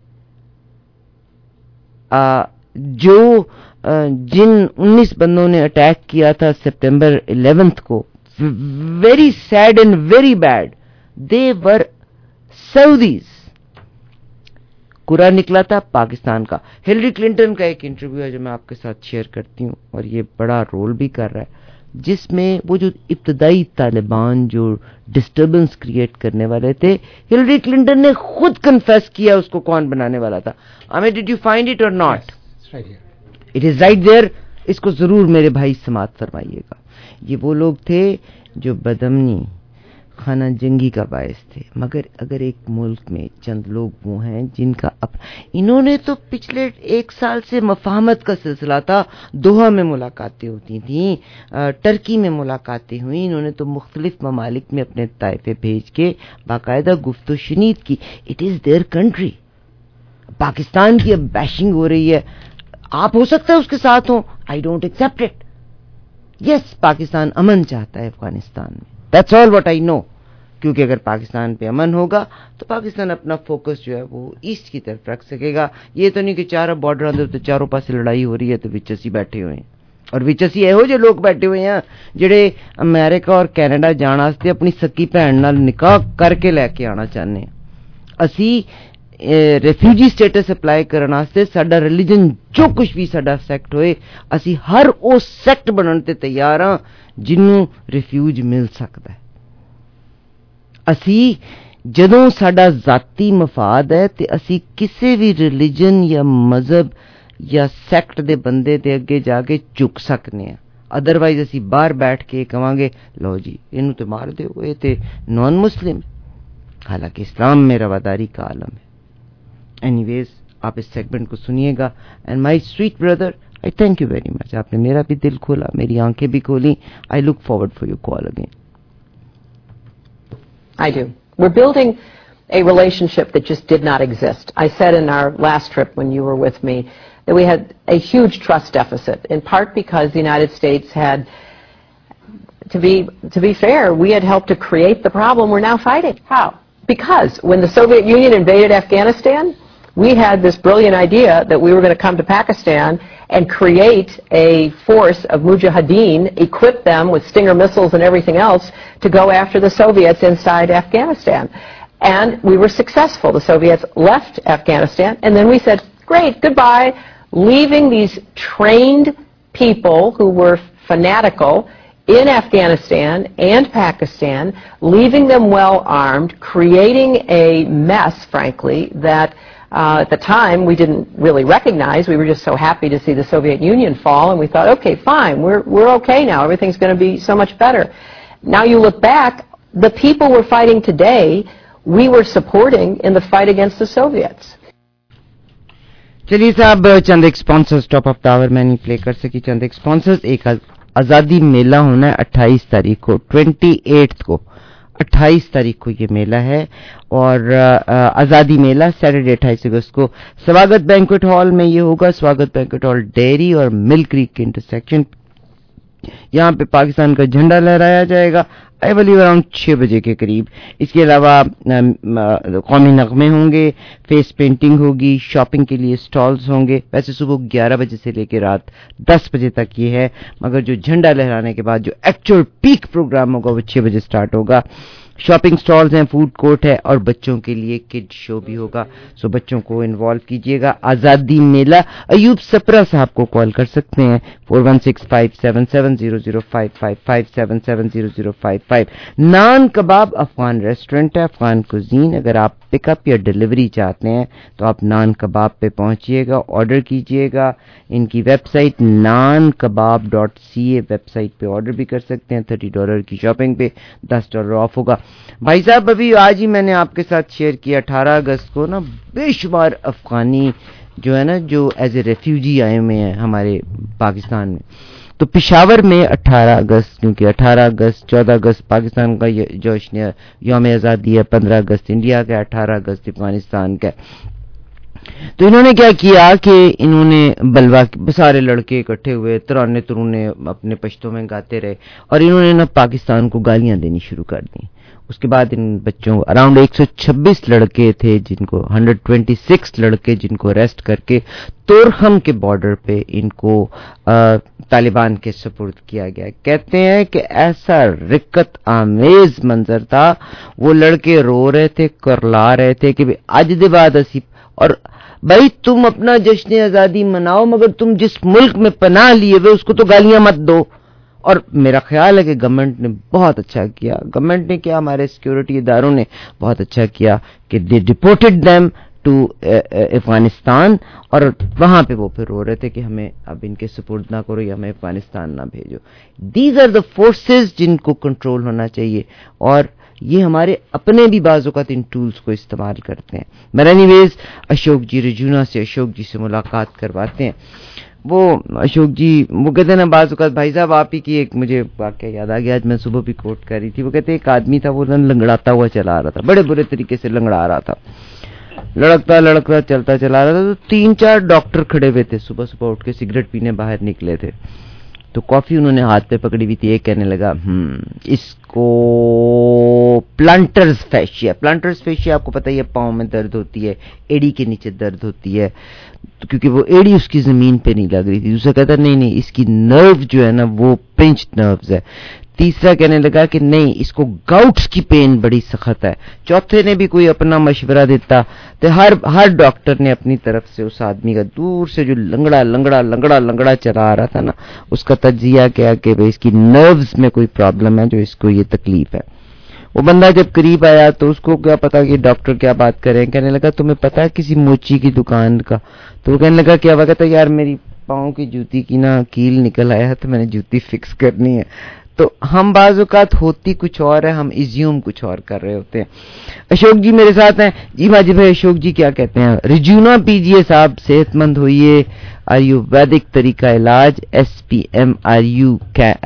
Speaker 1: جو جن انیس بندوں نے اٹیک کیا تھا سپٹمبر الیونتھ کو, very sad and very bad, they were Saudis. Quran نکلا تھا پاکستان کا. ہلری کلنٹن کا ایک انٹرویو ہے جو میں آپ کے ساتھ شیئر کرتی ہوں اور یہ بڑا رول بھی کر رہا ہے جس میں وہ جو ابتدائی طالبان جو ڈسٹربنس کریٹ کرنے والے تھے, ہلری کلنٹن نے خود کنفیس کیا اس کو کون بنانے والا تھا. I did you find it or not? It is right there. اس کو ضرور میرے بھائی سماعت فرمائیے گا. یہ وہ لوگ تھے جو بدامنی خانہ جنگی کا باعث تھے. مگر اگر ایک ملک میں چند لوگ وہ ہیں جن کا اپ... انہوں نے تو پچھلے ایک سال سے مفاہمت کا سلسلہ تھا. دوحہ میں ملاقاتیں ہوتی تھیں, ٹرکی میں ملاقاتیں ہوئیں. انہوں نے تو مختلف ممالک میں اپنے طائفے بھیج کے باقاعدہ گفت و شنید کی. It is their country. Pakistan کی اب بیشنگ ہو رہی ہے, آپ ہو سکتا ہے اس کے ساتھ ہوں. I don't accept it. Yes Pakistan امن چاہتا ہے افغانستان میں. That's all what I know. کیونکہ اگر پاکستان پہ امن ہوگا تو پاکستان اپنا فوکس جو ہے وہ ایسٹ کی طرف رکھ سکے گا. یہ تو نہیں کہ چاروں بارڈر اندر تو چاروں پاس لڑائی ہو رہی ہے تو وچ اسی بیٹھے ہوئے ہیں. اور وچ اسی ਇਹੋ ਜਿਹੇ ਲੋਕ ਬੈਠੇ ਹੋਏ ਆ ਜਿਹੜੇ ਅਮਰੀਕਾ ਔਰ ਕੈਨੇਡਾ ਜਾਣ ਵਾਸਤੇ ਆਪਣੀ ਸੱਕੀ ਭੈਣ ਨਾਲ ਨਿਕਾਹ ਕਰਕੇ ਲੈ ਕੇ ਆਣਾ ਚਾਹੁੰਦੇ ਆ. ਅਸੀਂ ریفیوجی سٹیٹس اپلائی کرنے واسطے ساڈا ریلیجن جو کچھ بھی ساڈا سیکٹ ہوئے اسی ہر او سیکٹ بنن تے تیار ہاں جنوں ریفیوج مل سکتا ہے. اسی جدوں ساڈا ذاتی مفاد ہے تے اسی کسی بھی ریلیجن یا مذہب یا سیکٹ دے بندے دے اگے جا کے چک سکنے ہیں. ادروائز اسی باہر بیٹھ کے کہاں گے لو جی اینو تے مار دیو اے تے نان مسلم، حالانکہ اسلام میں رواداری کا عالم ہے. اینی ویز آپ اس سیگمنٹ کو سنیے گا. And my sweet brother I thank you very much. آپ نے میرا بھی دل کھولا، میری آنکھیں بھی کھولی. I look forward for your call again.
Speaker 6: I do. We're building a relationship that just did not exist. I said in our last trip when you were with me that we had a huge trust deficit, in part because the United States had, to be to be fair, we had helped to create the problem we're now fighting. How? Because when the Soviet Union invaded Afghanistan, we had this brilliant idea that we were going to come to Pakistan and create a force of mujahideen, equip them with Stinger missiles and everything else to go after the Soviets inside Afghanistan. And we were successful. The Soviets left Afghanistan, and then we said, great, goodbye, leaving these trained people who were fanatical in Afghanistan and Pakistan, leaving them well armed, creating a mess, frankly, that Uh, at the time, we didn't really recognize. We were just so happy to see the Soviet Union fall, and we thought, okay, fine, we're we're okay now. Everything's going to be so much better. Now you look back, the people we're fighting today, we were supporting in the fight against the Soviets.
Speaker 1: چلیے صاحب چند ایک sponsors top of tower میں نہیں پلے کر سکی. چند ایک اسپانسرز. ایک آزادی میلہ ہونا ہے اٹھائیس تاریخ کو، ٹوینٹی ایٹھ کو اٹھائیس تاریخ کو یہ میلہ ہے. اور آزادی میلہ سیٹرڈے اٹھائیس اگست کو سواگت بینکویٹ ہال میں یہ ہوگا. سواگت بینکویٹ ہال ڈیری اور مل کریک کے انٹرسیکشن. یہاں پہ پاکستان کا جھنڈا لہرایا جائے گا آئی بلیو اراؤنڈ چھ بجے کے قریب. اس کے علاوہ قومی نغمے ہوں گے، فیس پینٹنگ ہوگی، شاپنگ کے لیے سٹالز ہوں گے. ویسے صبح گیارہ بجے سے لے کے رات دس بجے تک یہ ہے، مگر جو جھنڈا لہرانے کے بعد جو ایکچوئل پیک پروگرام ہوگا وہ چھ بجے سٹارٹ ہوگا. شاپنگ سٹالز ہیں، فوڈ کورٹ ہے اور بچوں کے لیے کڈ شو بھی ہوگا. سو بچوں کو انوالو کیجیے گا. آزادی میلہ. ایوب سپرا صاحب کو کال کر سکتے ہیں four one six five seven seven zero zero five five five seven seven zero zero five five. Naan Kebab Afghan restaurant ہے، افغان کوزین. اگر آپ پک اپ یا ڈلیوری چاہتے ہیں تو آپ نان کباب پہ پہنچیے گا، آرڈر کیجیے گا. ان کی website Naan Kebab dot C A website پہ آرڈر بھی کر سکتے ہیں. تھرٹی ڈالر کی شاپنگ پہ دس ڈالر آف ہوگا. بھائی صاحب ابھی آج ہی میں نے آپ کے ساتھ شیئر کیا اٹھارہ اگست کو نا بے شمار افغانی جو ہے نا جو ایز اے ریفیوجی آئے ہوئے ہیں ہمارے پاکستان میں. تو پشاور میں اٹھارہ اگست، کیونکہ اٹھارہ اگست چودہ اگست پاکستان کا جوشن یوم آزادی ہے، پندرہ اگست انڈیا کا، اٹھارہ اگست افغانستان کا. تو انہوں نے کیا کیا کہ انہوں نے بلوا سارے لڑکے اکٹھے ہوئے، ترانے ترونے اپنے پشتوں میں گاتے رہے اور انہوں نے نا پاکستان کو گالیاں دینی شروع کر دیں. اس کے بعد ان بچوں اراؤنڈ ایک سو چھبیس لڑکے تھے جن کو ہنڈریڈ ٹوینٹی سکس لڑکے جن کو اریسٹ کر کے تورخم کے بارڈر پہ ان کو طالبان کے سپرد کیا گیا. کہتے ہیں کہ ایسا رکت آمیز منظر تھا، وہ لڑکے رو رہے تھے، کرلا رہے تھے کہ اج دے بعد اسی. اور بھائی تم اپنا جشن آزادی مناؤ مگر تم جس ملک میں پناہ لیے ہوئے اس کو تو گالیاں مت دو. اور میرا خیال ہے کہ گورنمنٹ نے بہت اچھا کیا. گورنمنٹ نے کیا، ہمارے سیکیورٹی اداروں نے بہت اچھا کیا کہ they deported them to Afghanistan. اور وہاں پہ وہ پھر رو رہے تھے کہ ہمیں اب ان کے سپرد نہ کرو یا ہمیں افغانستان نہ بھیجو. دیز آر دا فورسز جن کو کنٹرول ہونا چاہیے، اور یہ ہمارے اپنے بھی بعض اوقات ان ٹولز کو استعمال کرتے ہیں. میرا اینی ویز اشوک جی رجونا سے اشوک جی سے ملاقات کرواتے ہیں. وہ اشوک جی وہ کہتے ہیں نا بعض اوقات بھائی صاحب آپ ہی کی ایک مجھے واقعہ یاد آ گیا، آج میں صبح بھی کوٹ کر رہی تھی. وہ کہتے ہیں ایک آدمی تھا وہ لنگڑاتا ہوا چلا رہا تھا، بڑے برے طریقے سے لنگڑا رہا تھا، لڑکتا لڑکتا چلتا چلا رہا تھا. تو تین چار ڈاکٹر کھڑے ہوئے تھے، صبح صبح اٹھ کے سگریٹ پینے باہر نکلے تھے. تو کافی انہوں نے ہاتھ پہ پکڑی ہوئی تھی. ایک کہنے لگا ہم اس کو پلانٹرز فیشیا. پلانٹرز فیشیا آپ کو پتہ ہی ہے، پاؤں میں درد ہوتی ہے، ایڑی کے نیچے درد ہوتی ہے، کیونکہ وہ ایڑی اس کی زمین پہ نہیں لگ رہی تھی. دوسرا کہتا نہیں نہیں اس کی نرو جو ہے نا وہ پنچ نروز ہے. تیسرا کہنے لگا کہ نہیں اس کو گاؤٹس کی پین بڑی سخت ہے. چوتھے نے بھی کوئی اپنا مشورہ دیتا تو ہر ہر ڈاکٹر نے اپنی طرف سے اس آدمی کا دور سے جو لنگڑا لنگڑا لنگڑا لنگڑا چلا آ رہا تھا نا اس کا تجزیہ کیا کہ اس کی نروز میں کوئی پرابلم ہے جو اس کو یہ تکلیف ہے. وہ بندہ جب قریب آیا تو اس کو کیا پتا کہ ڈاکٹر کیا بات کریں. کہنے لگا تمہیں پتا ہے کسی موچی کی دکان کا؟ تو وہ کہنے لگا کیا ہوا؟ کہتا یار میری پاؤں کی جوتی کی نا کیل نکل آیا تو میں نے جوتی فکس کرنی ہے. تو ہم بعض اوقات ہوتی کچھ اور ہے, ہم ایزیوم کچھ اور کر رہے ہوتے ہیں. اشوک جی میرے ساتھ ہیں. جی باجی بھائی اشوک جی کیا کہتے ہیں؟ رجونا پیجیے صاحب, صحت مند ہوئیے, آیوویدک طریقہ علاج, ایس پی ایم آریو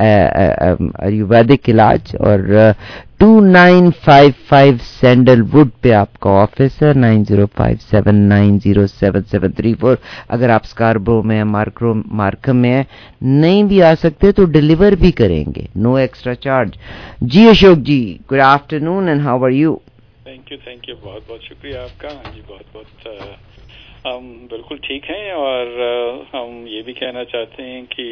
Speaker 1: آیوویدک علاج, اور two nine five five sandalwood پہ آپ کا آفس ہے, nine zero five seven nine zero seven seven three four. اگر آپ اسکاربرو میں مارکرو مارکم میں ہیں نہیں بھی آ سکتے تو ڈیلیور بھی کریں گے, نو ایکسٹرا چارج. جی Ashok ji, good afternoon and how are you?
Speaker 7: Thank you thank you بہت بہت شکریہ آپ کا. ہاں جی بہت بہت ہم بالکل ٹھیک ہیں, اور ہم یہ بھی کہنا چاہتے ہیں کہ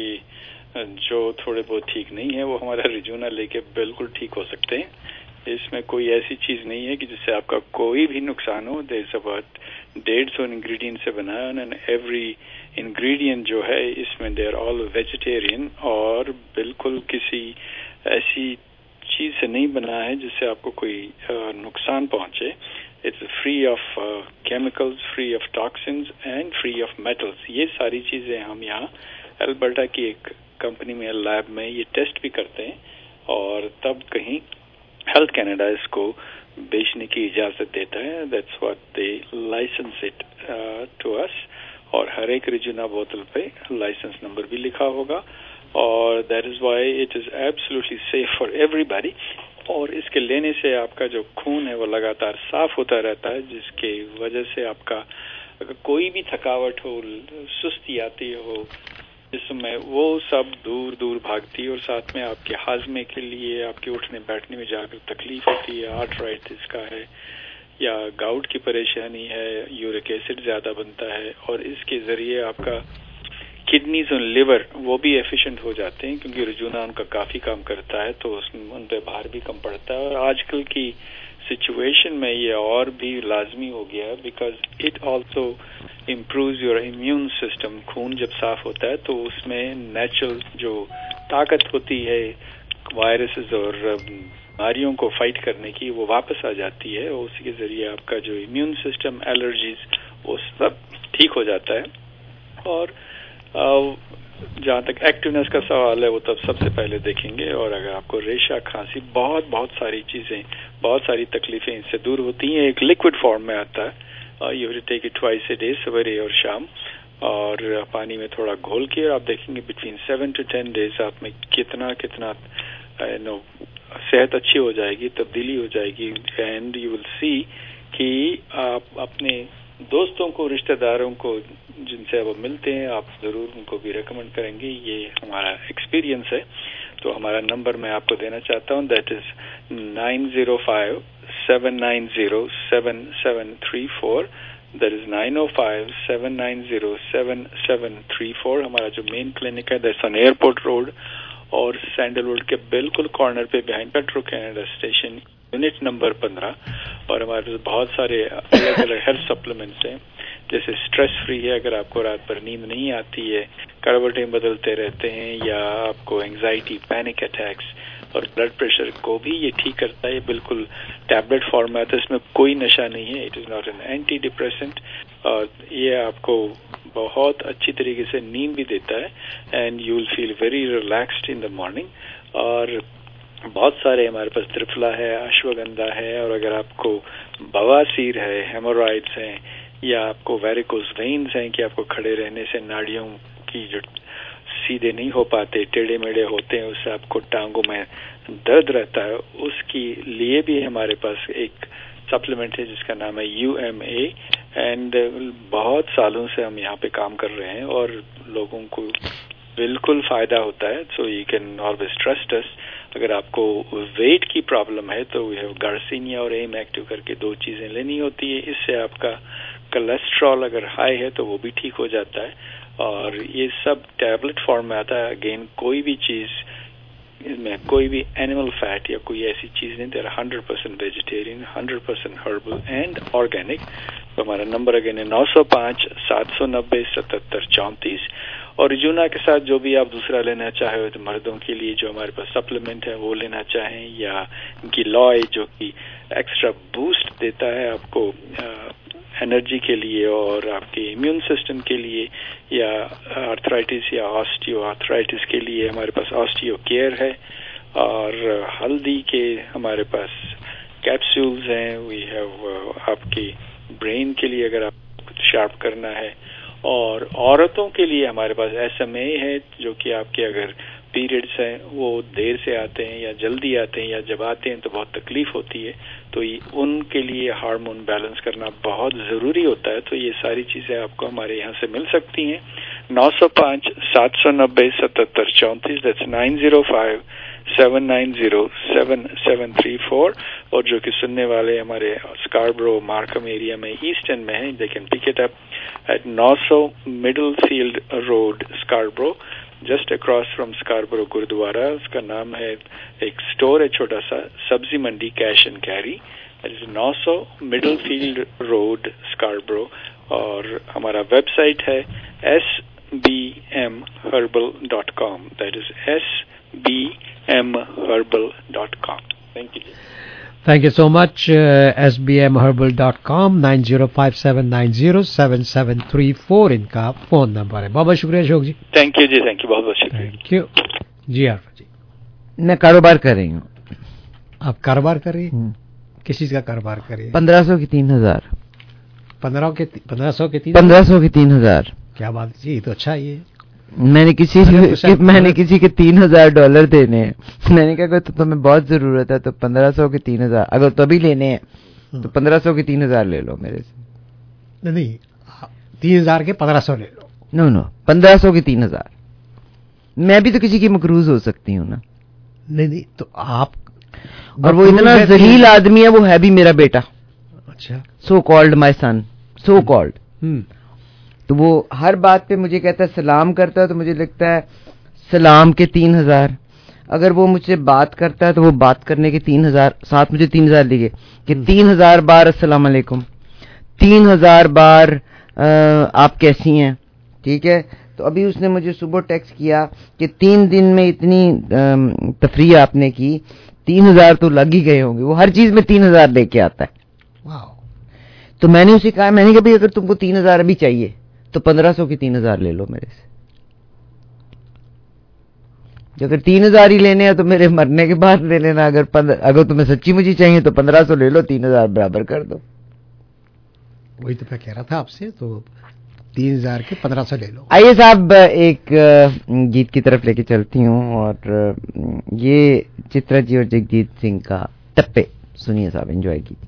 Speaker 7: جو تھوڑے بہت ٹھیک نہیں ہے وہ ہمارا رجونا لے کے بالکل ٹھیک ہو سکتے ہیں. اس میں کوئی ایسی چیز نہیں ہے کہ جس سے آپ کا کوئی بھی نقصان ہو. دیر از اباؤٹ ڈیڑھ سو انگریڈینٹ سے بنا ہے, اینڈ ایوری انگریڈینٹ جو ہے اس میں دے آر آل ویجیٹیرین, اور بالکل کسی ایسی چیز سے نہیں بنا ہے جس سے آپ کو کوئی نقصان پہنچے. It's free of chemicals, free of toxins and free of metals. یہ ساری چیزیں ہم یہاں البرٹا کی ایک کمپنی میں لیب میں یہ ٹیسٹ بھی کرتے ہیں, اور تب کہیں ہیلتھ کینیڈا اس کو بیچنے کی اجازت دیتا ہے. That's what they license it to us, اور ہر ایک ریجونا بوتل پہ لائسنس نمبر بھی لکھا ہوگا, اور that is why it is absolutely safe for ایوری باڈی. اور اس کے لینے سے آپ کا جو خون ہے وہ لگاتار صاف ہوتا رہتا ہے, جس کی وجہ سے آپ کا اگر کوئی بھی تھکاوٹ ہو, سستی آتی ہو جسم میں, وہ سب دور دور بھاگتی ہے. اور ساتھ میں آپ کے ہاضمے کے لیے, آپ کے اٹھنے بیٹھنے میں جا کر تکلیف ہوتی ہے, آرتھرائٹس کا ہے یا گاؤٹ کی پریشانی ہے, یورک ایسڈ زیادہ بنتا ہے, اور اس کے ذریعے آپ کا کڈنیز اور لیور وہ بھی ایفیشینٹ ہو جاتے ہیں, کیونکہ رجونا ان کا کافی کام کرتا ہے, تو ان پہ بھار بھی کم پڑتا ہے. اور آج کل کی سچویشن میں یہ اور بھی لازمی ہو گیا ہے, because it also improves your immune system. خون جب صاف ہوتا ہے تو اس میں نیچرل جو طاقت ہوتی ہے وائرسز اور بیماریوں کو فائٹ کرنے کی وہ واپس آ جاتی ہے, اور اسی کے ذریعے آپ کا جو امیون سسٹم, الرجیز, وہ سب ٹھیک ہو جاتا ہے. اور جہاں تک ایکٹیونیس کا سوال ہے وہ تب سب سے پہلے دیکھیں گے, اور اگر آپ کو ریشہ, کھانسی, بہت بہت ساری چیزیں, بہت ساری تکلیفیں اس سے دور ہوتی ہیں. ایک لیکوڈ فارم میں آتا ہے, you have to take it twice a day, سویرے اور شام, اور پانی میں تھوڑا گھول کے, اور آپ دیکھیں گے between seven to ten days آپ میں کتنا کتنا نو صحت اچھی ہو جائے گی, تبدیلی ہو جائے گی. اینڈ یو ول سی کہ آپ اپنے دوستوں کو, رشتہ داروں کو جن سے آپ ملتے ہیں, آپ ضرور ان کو بھی ریکمینڈ کریں گے. یہ ہمارا ایکسپیرینس ہے. تو ہمارا نمبر میں آپ کو دینا چاہتا ہوں, that is nine zero five seven nine zero seven seven three four. That is nine O five seven nine zero seven seven three four. ہمارا جو مین کلینک ہے دیٹس آن ایئرپورٹ روڈ, اور سینڈل ووڈ کے بالکل corner پہ behind Petro Canada station, unit number پندرہ. اور ہمارے پاس بہت سارے الگ الگ ہیلتھ سپلیمنٹس ہیں, جیسے اسٹریس فری ہے, اگر آپ کو رات بھر نیند نہیں آتی ہے, کروٹیں بدلتے رہتے ہیں, یا آپ کو اینگزائٹی, پینک اٹیکس, اور بلڈ پریشر کو بھی یہ ٹھیک کرتا ہے. بالکل ٹیبلٹ فارم میں آتا ہے, اس میں کوئی نشہ نہیں ہے. It is not an anti depressant, اور یہ آپ کو بہت اچھی طریقے سے نیند بھی دیتا ہے, and you will feel very relaxed in the morning. اور بہت سارے ہمارے پاس ترفلا ہے, اشوگندھا ہے, اور اگر آپ کو بواسیر ہے, ہیمورائڈس ہیں, یا آپ کو ویریکوز وینز ہیں کہ آپ کو کھڑے رہنے سے ناڑیوں کی جو سیدھے نہیں ہو پاتے, ٹیڑھے میڑھے ہوتے ہیں, اس سے آپ کو ٹانگوں میں درد رہتا ہے, اس کے لیے بھی ہمارے پاس ایک سپلیمنٹ ہے جس کا نام ہے یو ایم اے. اینڈ بہت سالوں سے ہم یہاں پہ کام کر رہے ہیں, اور لوگوں کو بالکل فائدہ ہوتا ہے. So you can always trust us. اگر آپ کو ویٹ کی پرابلم ہے تو وی ہیو گارسینیا اور ایم ایکٹیو کر کے دو چیزیں لینی ہوتی ہے. اس سے آپ کا کولیسٹرول اگر ہائی ہے تو وہ بھی ٹھیک ہو جاتا ہے, اور یہ سب ٹیبلٹ فارم میں آتا ہے. اگین کوئی بھی چیز इसमें कोई भी एनिमल फैट या कोई ऐसी चीज नहीं. They are hundred percent vegetarian, hundred percent herbal and organic. तो हमारा नंबर अगेन है नौ सौ पाँच सात सौ नब्बे सतहत्तर चौंतीस. और रिजूना के साथ जो भी आप दूसरा लेना चाहे तो मर्दों के लिए जो हमारे पास सप्लीमेंट है वो लेना चाहें, या गिलॉय जो कि एक्स्ट्रा बूस्ट देता है आपको एनर्जी के लिए और आपके इम्यून सिस्टम के लिए, या आर्थराइटिस या ऑस्टियो आर्थराइटिस के लिए हमारे पास ऑस्टियो केयर है. और हल्दी के हमारे पास कैप्सूल्स हैं. वी हैव आपकी ब्रेन के लिए अगर आप कुछ शार्प करना है. और औरतों के लिए हमारे पास एस एम ए है जो कि आपके अगर पीरियड्स हैं वो देर से आते हैं या जल्दी आते हैं या जब आते हैं तो बहुत तकलीफ होती है, तो ये उनके लिए हार्मोन बैलेंस करना बहुत ज़रूरी होता है. तो ये सारी चीज़ें आपको हमारे यहाँ से मिल सकती हैं. नौ सौ पाँच सात सौ नब्बे सतहत्तर चौंतीस. That's nine zero five seven nine zero seven seven three four. और जो कि सुनने वाले हमारे स्कारब्रो मार्कम एरिया में ईस्ट एंड में है, they can pick it up at नौ सौ Middlefield road Scarborough, just across from Scarborough Gurdwara. उसका नाम है, एक स्टोर है छोटा सा, Sabzi Mandi cash and carry. That is नौ सौ मिडल फील्ड रोड स्कारब्रो. और हमारा वेबसाइट है S B M herbal dot com. That is S B M herbal dot com. Thank you.
Speaker 8: Thank you so much. uh, S B M herbal dot com. nine zero five seven nine zero seven seven three four इनका phone number है. बहुत बहुत शुक्रिया Ashok ji.
Speaker 7: Thank you जी. Thank you. बहुत बहुत शुक्रिया.
Speaker 8: Thank you जी. आरफा जी,
Speaker 1: मैं कारोबार कर रही हूँ.
Speaker 8: आप कारोबार कर रही हैं? किस चीज का कारोबार कर रही है?
Speaker 1: पंद्रह सौ की तीन हजार
Speaker 8: पंद्रह के पंद्रह सौ के तीन
Speaker 1: पंद्रह सौ की तीन हजार
Speaker 8: क्या बात जी, ये तो अच्छा है. ये
Speaker 1: मैंने किसी के मैंने किसी के तीन हजार डॉलर देने हैं. मैंने कहा तो तुम्हें बहुत जरूरत है तो पंद्रह सौ के तीन हजार अगर तभी लेने हैं तो पंद्रह सौ के तीन हजार ले लो मेरे से.
Speaker 8: नहीं, तीन हजार के पंद्रह सौ ले लो.
Speaker 1: नो नो पंद्रह सौ के तीन हजार. मैं भी तो किसी की मकरूज हो सकती हूँ ना.
Speaker 8: नहीं नहीं, तो आप,
Speaker 1: और वो इतना जलील आदमी है, वो है भी मेरा बेटा.
Speaker 8: अच्छा.
Speaker 1: So called my sun, so called.
Speaker 8: हम्म
Speaker 1: तो वो हर बात पे मुझे कहता है, सलाम करता है तो मुझे लगता है सलाम के तीन हजार. अगर वो मुझसे बात करता है तो वो बात करने के तीन हजार, साथ मुझे तीन हजार लिखे कि तीन हजार बार अस्सलाम वालेकुम, तीन हजार बार आ, आप कैसी हैं. ठीक है. तो अभी उसने मुझे सुबह टेक्स्ट किया कि तीन दिन में इतनी तफरीह आपने की, तीन हजार तो लग ही गए होंगे. वो हर चीज में तीन हजार लेके आता है. तो मैंने उसे कहा, मैंने कहा भाई अगर तुमको तीन हजार अभी चाहिए तो पंद्रह सौ की तीन हजार ले लो मेरे से. अगर तीन हजार ही लेने हैं तो मेरे मरने के बाद ले लेना. अगर अगर तुम्हें सच्ची मुझी चाहिए तो पंद्रह सौ ले लो, तीन हजार बराबर कर दो.
Speaker 8: वही तो मैं कह रहा था आपसे, तो तीन हजार के पंद्रह सौ ले लो.
Speaker 1: आइए साहब, एक गीत की तरफ लेके चलती हूँ, और ये चित्रा जी और जगजीत सिंह का टप्पे सुनिए साहब, एंजॉय कीजिए.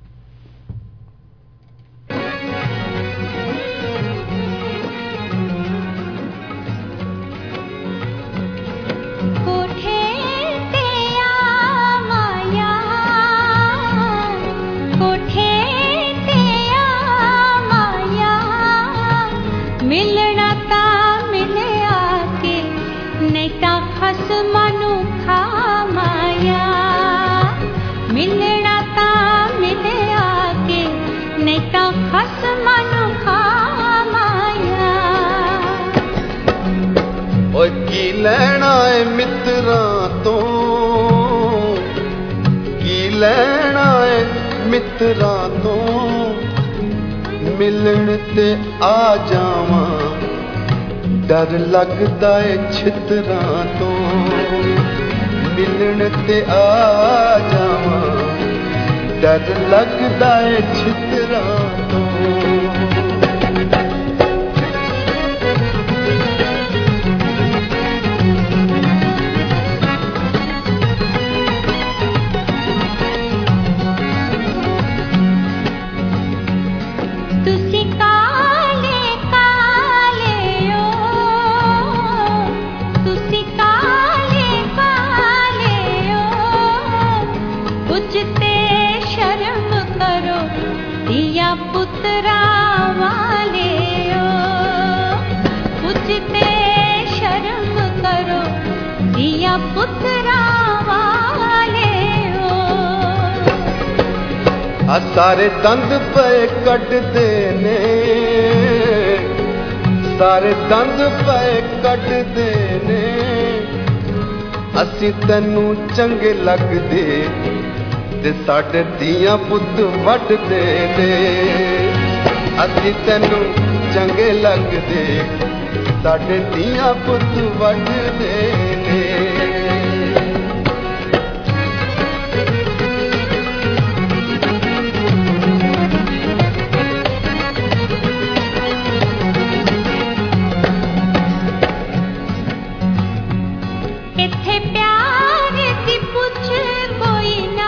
Speaker 9: की लेना है मित्रां तो, की लेना है मित्रां तो, मिलन ते आ जावां डर लगदा है छितरां तो, मिलन ते आ जावां डर लगदा है छितरां तो.
Speaker 10: दिया ਧੀਆਂ ਪੁੱਤਰਾਂ ਵਾਲੇ ਹੋ
Speaker 9: ਆ ਸਾਰੇ ਦੰਦ ਪਏ ਕੱਢਦੇ ਨੇ ਸਾਰੇ ਦੰਦ ਪਏ ਕੱਢਦੇ ਨੇ ਅਸੀਂ ਤੈਨੂੰ ਚੰਗੇ ਲੱਗਦੇ ਤੇ ਸਾਡੇ ਧੀਆਂ ਪੁੱਤ ਵੱਢਦੇ ਨੇ ਅਸੀਂ ਤੈਨੂੰ ਚੰਗੇ ਲੱਗਦੇ ਸਾਡੇ ਧੀਆਂ ਪੁੱਤ ਵੱਢਦੇ ਨੇ
Speaker 10: ਇੱਥੇ ਪਿਆਰ ਦੀ ਪੁੱਛ ਕੋਈ ਨਾ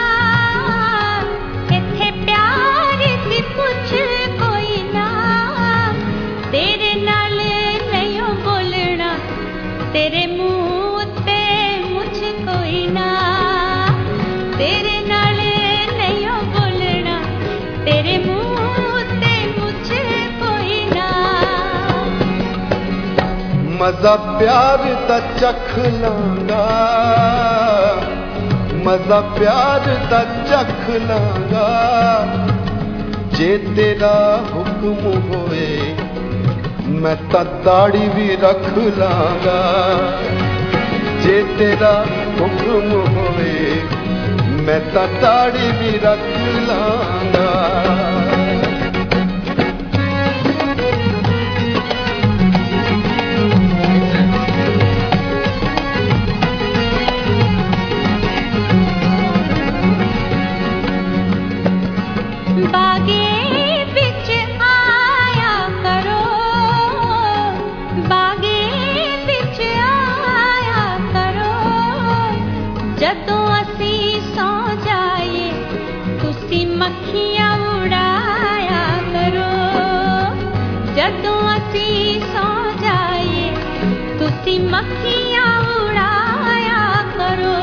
Speaker 10: ਇੱਥੇ ਪਿਆਰ ਦੀ ਪੁੱਛ ਕੋਈ ਨਾ ਤੇਰੇ ਨਾਲ ਨਹੀਂ ਬੋਲਣਾ ਤੇਰੇ ਮੂੰਹ ਉੱਤੇ ਮੁੱਛ ਕੋਈ ਨਾ ਤੇਰੇ ਨਾਲ ਨਹੀਂ ਬੋਲਣਾ ਤੇਰੇ ਮੂੰਹ ਉੱਤੇ ਮੁੱਛ ਕੋਈ ਨਾ
Speaker 9: ਮਜ਼ਾ ਪਿਆਰ ਦਾ ਚੱਖ ਲਾਂਗਾ ਮਜ਼ਾ ਪਿਆਰ ਦਾ ਚੱਖ ਲਾਂਗਾ ਜੇ ਤੇਰਾ ਹੁਕਮ ਹੋਏ ਮੈਂ ਤਾਂ ਦਾੜੀ ਵੀ ਰੱਖ ਲਾਂਗਾ ਜੇ ਤੇਰਾ ਹੁਕਮ ਹੋਏ ਮੈਂ ਤਾਂ ਦਾੜੀ ਵੀ ਰੱਖ ਲਾਂਗਾ
Speaker 10: ਜਦੋਂ ਅਸੀਂ ਸੌ ਜਾਈਏ ਤੁਸੀਂ ਮੱਖੀਆਂ ਉਡਾਇਆ ਕਰੋ ਜਦੋਂ ਅਸੀਂ ਸੌ ਜਾਈਏ ਤੁਸੀਂ ਮੱਖੀਆਂ ਉਡਾਇਆ ਕਰੋ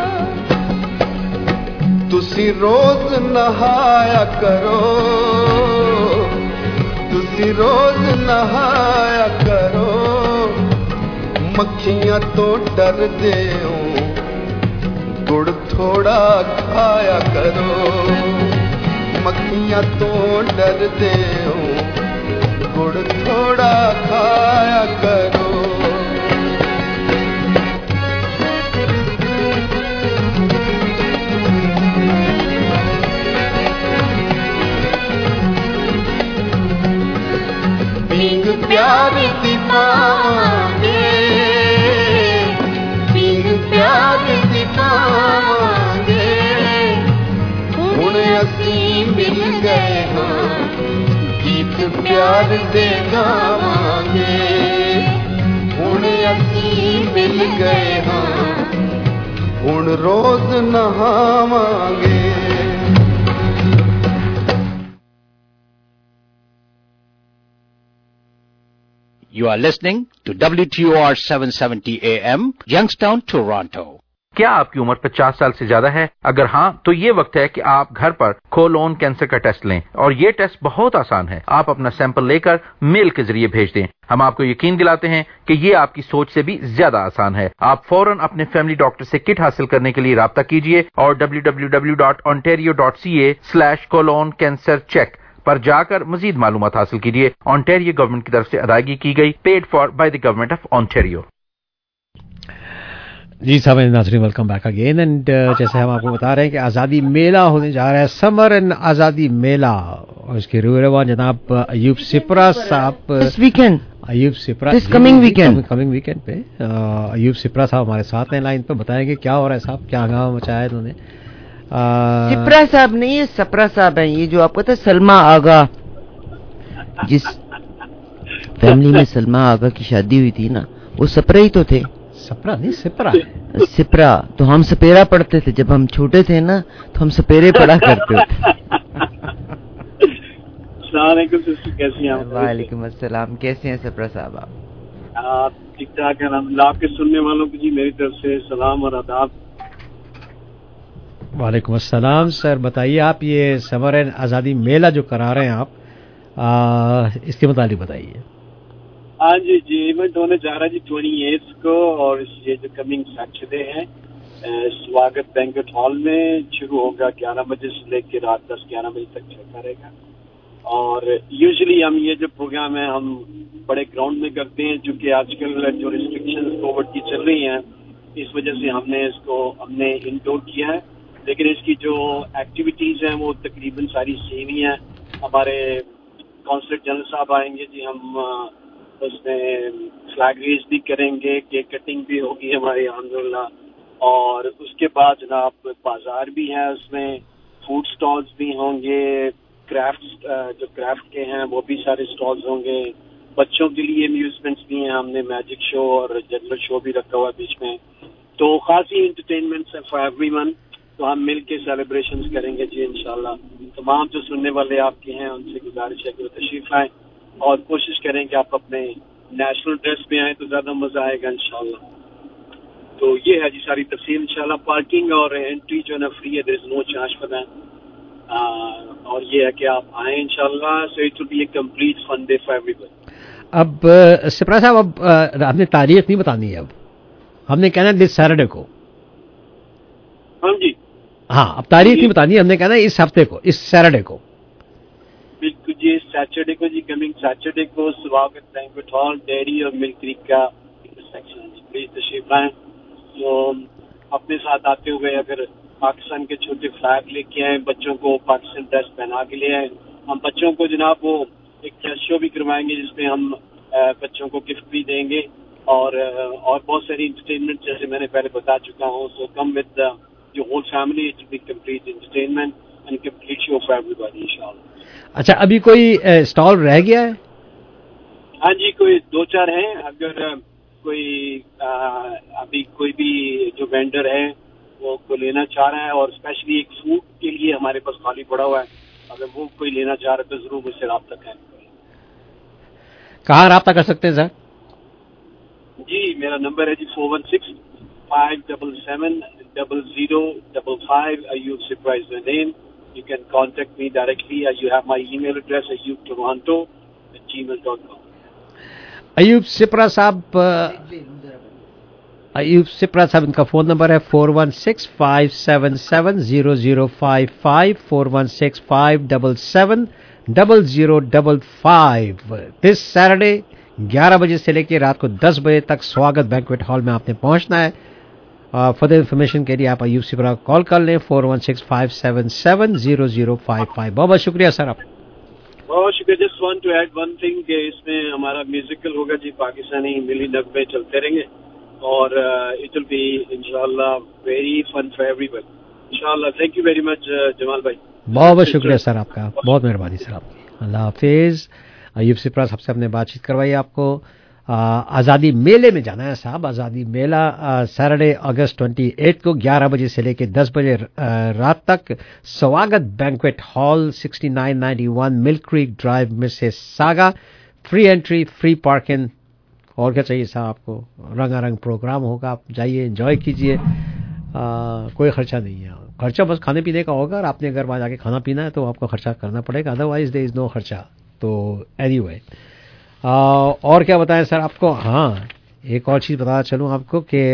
Speaker 9: ਤੁਸੀਂ ਰੋਜ਼ ਨਹਾਇਆ ਕਰੋ ਤੁਸੀਂ ਰੋਜ਼ ਨਹਾਇਆ ਕਰੋ ਮੱਖੀਆਂ ਤੋਂ ਡਰਦੇ ਹੋ ਗੁੜ ਥੋੜਾ ਖਾਇਆ ਕਰੋ ਮੱਖੀਆਂ ਤੋਂ ਡਰਦੇ ਹੋ ਗੁੜ ਥੋੜਾ ਖਾਇਆ ਕਰੋ ਪੀਂਘ ਪਿਆਰ ਦੀ ਪਾਵਾਂਗੇ ਪੀਂਘ ਪਿਆਰ ਦੀ ਪਾਵਾਂਗੇ ਹੁਣ ਅਸੀਂ ਮਿਲ ਗਏ ਹਾਂ ਗੀਤ ਪਿਆਰ ਦੇ ਗਾਵਾਂਗੇ ਹੁਣ ਅਸੀਂ ਮਿਲ ਗਏ ਹਾਂ ਹੁਣ ਰੋਜ਼ ਨਹਾਵਾਂਗੇ
Speaker 11: You are listening to W T O R seven seventy A M, Youngstown, Toronto.
Speaker 12: کیا آپ کی عمر پچاس سال سے زیادہ ہے؟ اگر ہاں تو یہ وقت ہے کہ آپ گھر پر کولون کینسر کا ٹیسٹ لیں اور یہ ٹیسٹ بہت آسان ہے. آپ اپنا سیمپل لے کر میل کے ذریعے بھیج دیں. ہم آپ کو یقین دلاتے ہیں کہ یہ آپ کی سوچ سے بھی زیادہ آسان ہے. آپ فوراً اپنے فیملی ڈاکٹر سے کٹ حاصل کرنے کے لیے رابطہ کیجیے اور W W W dot Ontario dot C A slash colon cancer check پر جا کر مزید معلومات حاصل کیجیے. اونٹیریو گورنمنٹ کی طرف سے ادائیگی کی گئی. Paid for by the government of Ontario.
Speaker 8: جی صاحب ناظرین ویلکم بیک اگین اینڈ جیسے ہم آپ کو بتا رہے ہیں کہ آزادی میلہ ہونے جا رہا ہے سمر اینڈ آزادی میلہ اور اس کے رویروان جناب ایوب سپرا صاحب
Speaker 1: this weekend
Speaker 8: Ayub Sipra
Speaker 1: this coming weekend
Speaker 8: coming weekend پہ ایوب سپرا صاحب ہمارے ساتھ ہیں لائن پہ. بتائیں گے کیا ہو رہا ہے صاحب کیا ہنگامہ مچایا ہے انہوں نے.
Speaker 1: سپرا صاحب نہیں یہ سپرا صاحب ہیں یہ جو آپ کو تھا سلما آغا جس فیملی میں سلما آغا کی شادی ہوئی تھی نا وہ سپرا ہی تو تھے.
Speaker 8: سپرا نہیں سپرا
Speaker 1: سپرا تو ہم سپیرا پڑھتے تھے جب ہم چھوٹے تھے نا تو ہم سپیرے پڑھا کرتے تھے.
Speaker 13: السلام علیکم سسٹر کیسی ہیں؟
Speaker 1: وعلیکم السلام کیسے ہیں سپرا صاحب آپ؟
Speaker 13: آپ ٹھیک ٹھاک ہیں الحمد للہ. آپ کے سننے والوں کو جی میری طرف سے سلام اور آداب.
Speaker 8: وعلیکم السلام. سر بتائیے آپ یہ سمر اینڈ آزادی میلہ جو کرا رہے ہیں آپ اس کے متعلق بتائیے.
Speaker 13: ہاں جی جی ایونٹ ہونے جا رہا ہے جی ٹوینٹی ایٹ کو، اور یہ جو کمنگ سیٹرڈے ہے سواگت بینکویٹ ہال میں شروع ہوگا گیارہ بجے سے لے کے رات دس گیارہ بجے تک چلتا رہے گا. اور یوزلی ہم یہ جو پروگرام ہے ہم بڑے گراؤنڈ میں کرتے ہیں، چونکہ آج کل جو ریسٹرکشن کووڈ کی چل رہی ہیں اس وجہ سے ہم نے اس کو ہم نے انڈور کیا ہے، لیکن اس کی جو ایکٹیویٹیز ہیں وہ تقریباً ساری سیم ہی ہیں. ہمارے کونسلر جنرل صاحب آئیں گے جی، ہم اس میں فلیگ ریز بھی کریں گے، کیک کٹنگ بھی ہوگی ہمارے الحمدللہ، اور اس کے بعد جناب بازار بھی ہے، اس میں فوڈ سٹالز بھی ہوں گے، کرافٹ جو کرافٹ کے ہیں وہ بھی سارے سٹالز ہوں گے. بچوں کے لیے امیوزمنٹس بھی ہیں، ہم نے میجک شو اور جنرل شو بھی رکھا ہوا بیچ میں، تو خاصی انٹرٹینمنٹس ہے فار ایوری ون. تو ہم مل کے سیلیبریشنز کریں گے جی انشاءاللہ. تمام جو سننے والے آپ کے ہیں ان سے گزارش ہے کہ وہ تشریف لائیں اور کوشش کریں کہ آپ اپنے نیشنل ڈریس میں آئیں تو زیادہ مزہ آئے گا انشاءاللہ. تو یہ ہے جی ساری تفصیل انشاءاللہ. پارکنگ اور انٹری جو ہے نا فری ہے، there is no charge for that. اور یہ ہے کہ آپ آئیں انشاءاللہ. So it will be a complete fun day for everyone.
Speaker 8: اب سپرا صاحب اب ہم نے تاریخ نہیں بتانی ہے، اب ہم نے کہنا ہے دس سیٹرڈے کو.
Speaker 13: ہاں جی
Speaker 8: ہاں اب تاریخ نہیں بتانی ہے، ہم نے کہنا ہے اس ہفتے کو، اس سیٹرڈے کو.
Speaker 13: بالکل جی سیٹرڈے کو جی کمنگ سیٹرڈے کو سواگت بینکویٹ ہال ڈیری اور ملک کریک کا سیکشن. پلیز تشریف لائیں. تو اپنے ساتھ آتے ہوئے اگر پاکستان کے چھوٹے فلیگ لے کے آئیں، بچوں کو پاکستان ڈریس پہنا کے لے آئیں. ہم بچوں کو جناب وہ ایک شو بھی کروائیں گے جس میں ہم بچوں کو گفٹ بھی دیں گے، اور اور بہت ساری انٹرٹینمنٹ جیسے میں نے پہلے بتا چکا ہوں. So come with your whole family, it will be complete entertainment and complete show for ایوری باڈی انشاءاللہ.
Speaker 8: اچھا ابھی کوئی اسٹال رہ گیا ہے؟
Speaker 13: ہاں جی کوئی دو چار ہیں. اگر کوئی ابھی کوئی بھی جو وینڈر ہے وہ کوئی لینا چاہ رہا ہے، اور اسپیشلی ایک فوڈ کے لیے ہمارے پاس خالی پڑا ہوا ہے، اگر وہ کوئی لینا چاہ رہا ہے تو ضرور مجھ سے رابطہ کریں.
Speaker 8: کہاں رابطہ کر سکتے ہیں سر؟
Speaker 13: جی میرا نمبر ہے جی four one six five double seven double zero double five. Ayub Sipra is my name. You can contact me directly. You have my email address ayub toronto at gmail dot com.
Speaker 8: Ayub Sipra صاحب ایوب سپرا صاحب ان کا فون نمبر ہے four one six five seven seven zero zero five five four one six five double seven double zero double five. This Saturday گیارہ بجے سے لے کے رات کو دس بجے تک سواگت بینکویٹ ہال میں آپ نے پہنچنا ہے. فردر انفارمیشن کے لیے آپ ایوب سپرا کو کال کر لیں four one six five seven seven zero zero five five. بہت بہت شکریہ سر آپ.
Speaker 13: بہت شکریہ. Just want to add one thing کہ اس میں ہمارا میوزیکل ہوگا جی، پاکستانی ملی نغمے چلتے رہیں گے، اور اٹ ول بی انشاءاللہ very fun for everyone انشاءاللہ. Thank you very much Jamal بھائی.
Speaker 8: بہت بہت شکریہ سر آپ کا، بہت مہربانی سر آپ کی. اللہ حافظ. ایوب سپرا صاحب سے ہم نے بات چیت کروائی آپ کو. آزادی میلے میں جانا ہے صاحب. آزادی میلہ سیٹرڈے اگست ٹوئنٹی ایٹ کو گیارہ بجے سے لے کے دس بجے رات تک Swagat banquet hall sixty nine ninety one Mill Creek drive Mississauga. Free entry, free parking. اور کیا چاہیے صاحب آپ کو؟ رنگا رنگ پروگرام ہوگا، آپ جائیے انجوائے کیجیے. کوئی خرچہ نہیں ہے، خرچہ بس کھانے پینے کا ہوگا، اور آپ نے اگر وہاں جا کے کھانا پینا ہے تو آپ کو خرچہ کرنا پڑے گا، ادروائز دیر از نو خرچہ. تو اینی وے اور کیا بتائیں سر آپ کو؟ ہاں ایک اور چیز بتا چلوں آپ کو کہ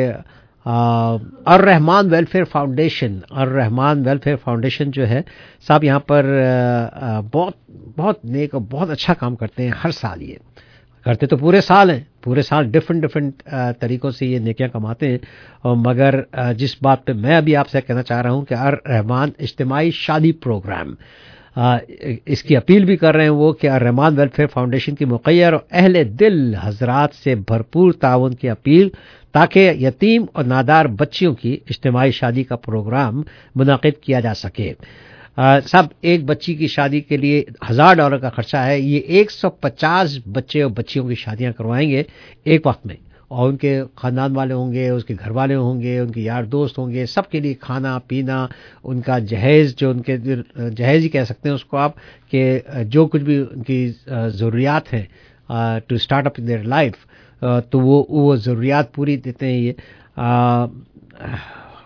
Speaker 8: Alrahman welfare foundation Alrahman welfare foundation جو ہے صاحب یہاں پر بہت بہت نیک اور بہت اچھا کام کرتے ہیں. ہر سال یہ کرتے تو پورے سال ہیں، پورے سال ڈفرینٹ ڈفرینٹ طریقوں سے یہ نیکیاں کماتے ہیں. مگر جس بات پہ میں ابھی آپ سے کہنا چاہ رہا ہوں کہ الرحمان اجتماعی شادی پروگرام، اس کی اپیل بھی کر رہے ہیں وہ کہ الرحمان ویلفیئر فاؤنڈیشن کی مقیر اور اہل دل حضرات سے بھرپور تعاون کی اپیل، تاکہ یتیم اور نادار بچیوں کی اجتماعی شادی کا پروگرام منعقد کیا جا سکے. سب ایک بچی کی شادی کے لیے ہزار ڈالر کا خرچہ ہے. یہ ایک سو پچاس بچے اور بچیوں کی شادیاں کروائیں گے ایک وقت میں، اور ان کے خاندان والے ہوں گے، اس کے گھر والے ہوں گے، ان کے یار دوست ہوں گے، سب کے لیے کھانا پینا، ان کا جہیز، جو ان کے جہیز ہی کہہ سکتے ہیں اس کو آپ، کہ جو کچھ بھی ان کی ضروریات ہیں to start up their life, تو وہ وہ ضروریات پوری دیتے ہیں. یہ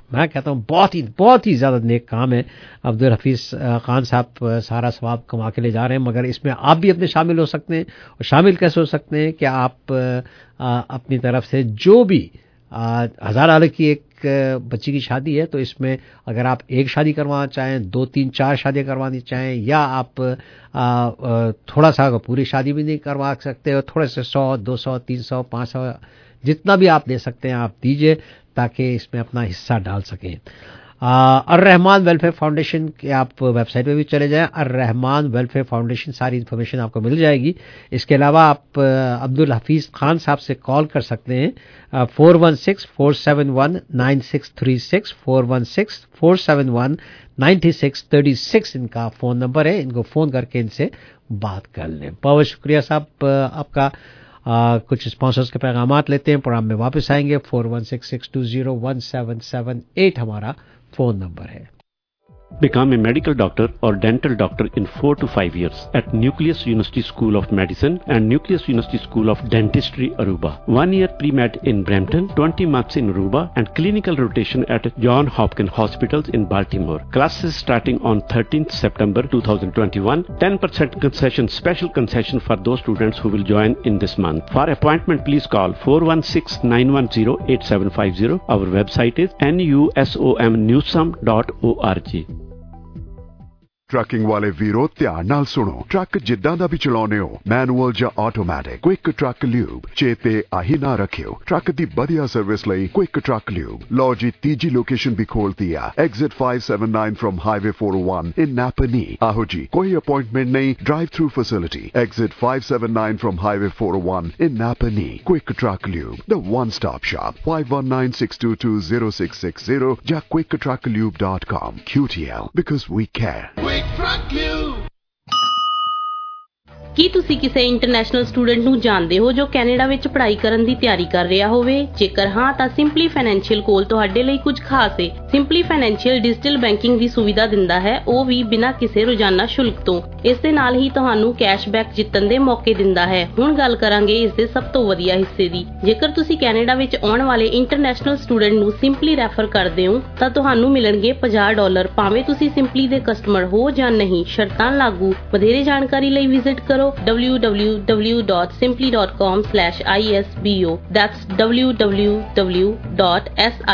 Speaker 8: मैं कहता हूँ बहुत ही बहुत ही ज़्यादा नेक काम है। अब्दुल हफीज़ खान साहब सारा सवाब कमा के ले जा रहे हैं, मगर इसमें आप भी अपने शामिल हो सकते हैं। और शामिल कैसे हो सकते हैं कि आप आ, अपनी तरफ से जो भी हज़ार आले की एक बच्ची की शादी है, तो इसमें अगर आप एक शादी करवाना चाहें, दो तीन चार शादियाँ करवानी चाहें, या आप आ, आ, थोड़ा सा पूरी शादी भी नहीं करवा सकते हो, थोड़े से सौ दो सौ तीन सौ पाँच सौ जितना भी आप दे सकते हैं आप दीजिए, ताकि इसमें अपना हिस्सा डाल सकें। अर रहमान वेलफेयर फाउंडेशन के आप वेबसाइट पे भी चले जाएं, अर रहमान वेलफेयर फाउंडेशन, सारी इन्फॉर्मेशन आपको मिल जाएगी। इसके अलावा आप अब्दुल हफीज़ खान साहब से कॉल कर सकते हैं, four one six four seven one nine six three six, four one six four seven one nine six three six इनका फ़ोन नंबर है। इनको फ़ोन करके इनसे बात कर लें। बहुत शुक्रिया साहब आपका। आ, कुछ स्पॉन्सर्स के पैगामात लेते हैं, प्रोग्राम में वापस आएंगे। Four one six six two zero one seven seven eight हमारा फ़ोन नंबर है।
Speaker 14: Become a medical doctor or dental doctor in four to five years at Nucleus University School of Medicine and Nucleus University School of Dentistry, Aruba. One year pre-med in Brampton, twenty months in Aruba, and clinical rotation at John Hopkins Hospitals in Baltimore. Classes starting on thirteenth September twenty twenty-one. ten percent concession, special concession for those students who will join in this month. For appointment, please call four one six nine one zero eight seven five zero. Our website is nusom newsum dot org.
Speaker 15: Trucking ਵਾਲੇ ਵੀਰੋ ਧਿਆਨ ਨਾਲ ਸੁਣੋ। Truck ਜਿੱਦਾਂ ਦਾ ਵੀ ਚਲਾਉਨੇ ਹੋ, manual ਜਾਂ automatic, quick truck lube ਚੇਤੇ ਆਹੀ ਨਾ ਰੱਖਿਓ। ਟਰੱਕ ਦੀ ਵਧੀਆ ਸਰਵਿਸ ਲਈ ਕੁਇਕ ਟਰੱਕ ਲਿਊਬ। ਲਓ ਜੀ ਤੀਜੀ ਲੋਕੇਸ਼ਨ ਵੀ ਖੋਲਤੀ ਆ, exit five seventy-nine from highway four oh one in Napanee. ਆਹੋ ਜੀ, ਕੋਈ ਅਪਾਇੰਟਮੈਂਟ ਨਹੀਂ, drive through facility. Exit five seventy-nine from highway four oh one in Napanee. Quick truck lube, the one stop shop. five one nine six two two zero six six zero ਜਾਂ quick truck lube dot com। Q T L, because we care।
Speaker 16: ਕੀ ਤੁਸੀਂ ਕਿਸੇ international student ਨੂੰ ਜਾਣਦੇ ਹੋ ਜੋ Canada ਵਿੱਚ ਪੜ੍ਹਾਈ ਕਰਨ ਦੀ ਤਿਆਰੀ ਕਰ ਰਿਹਾ ਹੋਵੇ? ਜੇਕਰ ਹਾਂ ਤਾਂ ਸਿੰਪਲੀ ਫਾਈਨੈਂਸ਼ੀਅਲ ਕੋਲ ਤੁਹਾਡੇ ਲਈ ਕੁਝ ਖਾਸ ਹੈ। ਸਿੰਪਲੀ ਫਾਈਨੈਂਸ਼ੀਅਲ ਡਿਜੀਟਲ ਬੈਂਕਿੰਗ ਦੀ ਸੁਵਿਧਾ ਦਿੰਦਾ ਹੈ, ਉਹ ਵੀ ਬਿਨਾਂ ਕਿਸੇ ਰੋਜ਼ਾਨਾ ਸ਼ੁਲਕ ਤੋਂ। ਇਸ ਦੇ ਨਾਲ ਹੀ ਤੁਹਾਨੂੰ ਕੈਸ਼ਬੈਕ ਜਿੱਤਣ ਦੇ ਮੌਕੇ ਦਿੰਦਾ ਹੈ। ਹੁਣ ਗੱਲ ਕਰਾਂਗੇ ਇਸ ਦੇ ਸਭ ਤੋਂ ਵਧੀਆ ਹਿੱਸੇ ਦੀ। ਜੇਕਰ ਤੁਸੀਂ ਕੈਨੇਡਾ ਵਿੱਚ ਆਉਣ ਵਾਲੇ ਇੰਟਰਨੈਸ਼ਨਲ ਸਟੂਡੈਂਟ ਨੂੰ ਸਿੰਪਲੀ ਰੈਫਰ ਕਰਦੇ ਹੋ ਤਾਂ ਤੁਹਾਨੂੰ ਮਿਲਣਗੇ ਪੰਜਾਹ ਡਾਲਰ, ਭਾਵੇਂ ਤੁਸੀਂ ਸਿੰਪਲੀ ਦੇ ਕਸਟਮਰ ਹੋ ਜਾਂ ਨਹੀਂ। ਸ਼ਰਤਾਂ ਲਾਗੂ। ਵਧੇਰੇ ਜਾਣਕਾਰੀ ਲਈ ਵਿਜ਼ਿਟ ਕਰੋ w w w dot simply dot com slash I S B O. That's w w w dot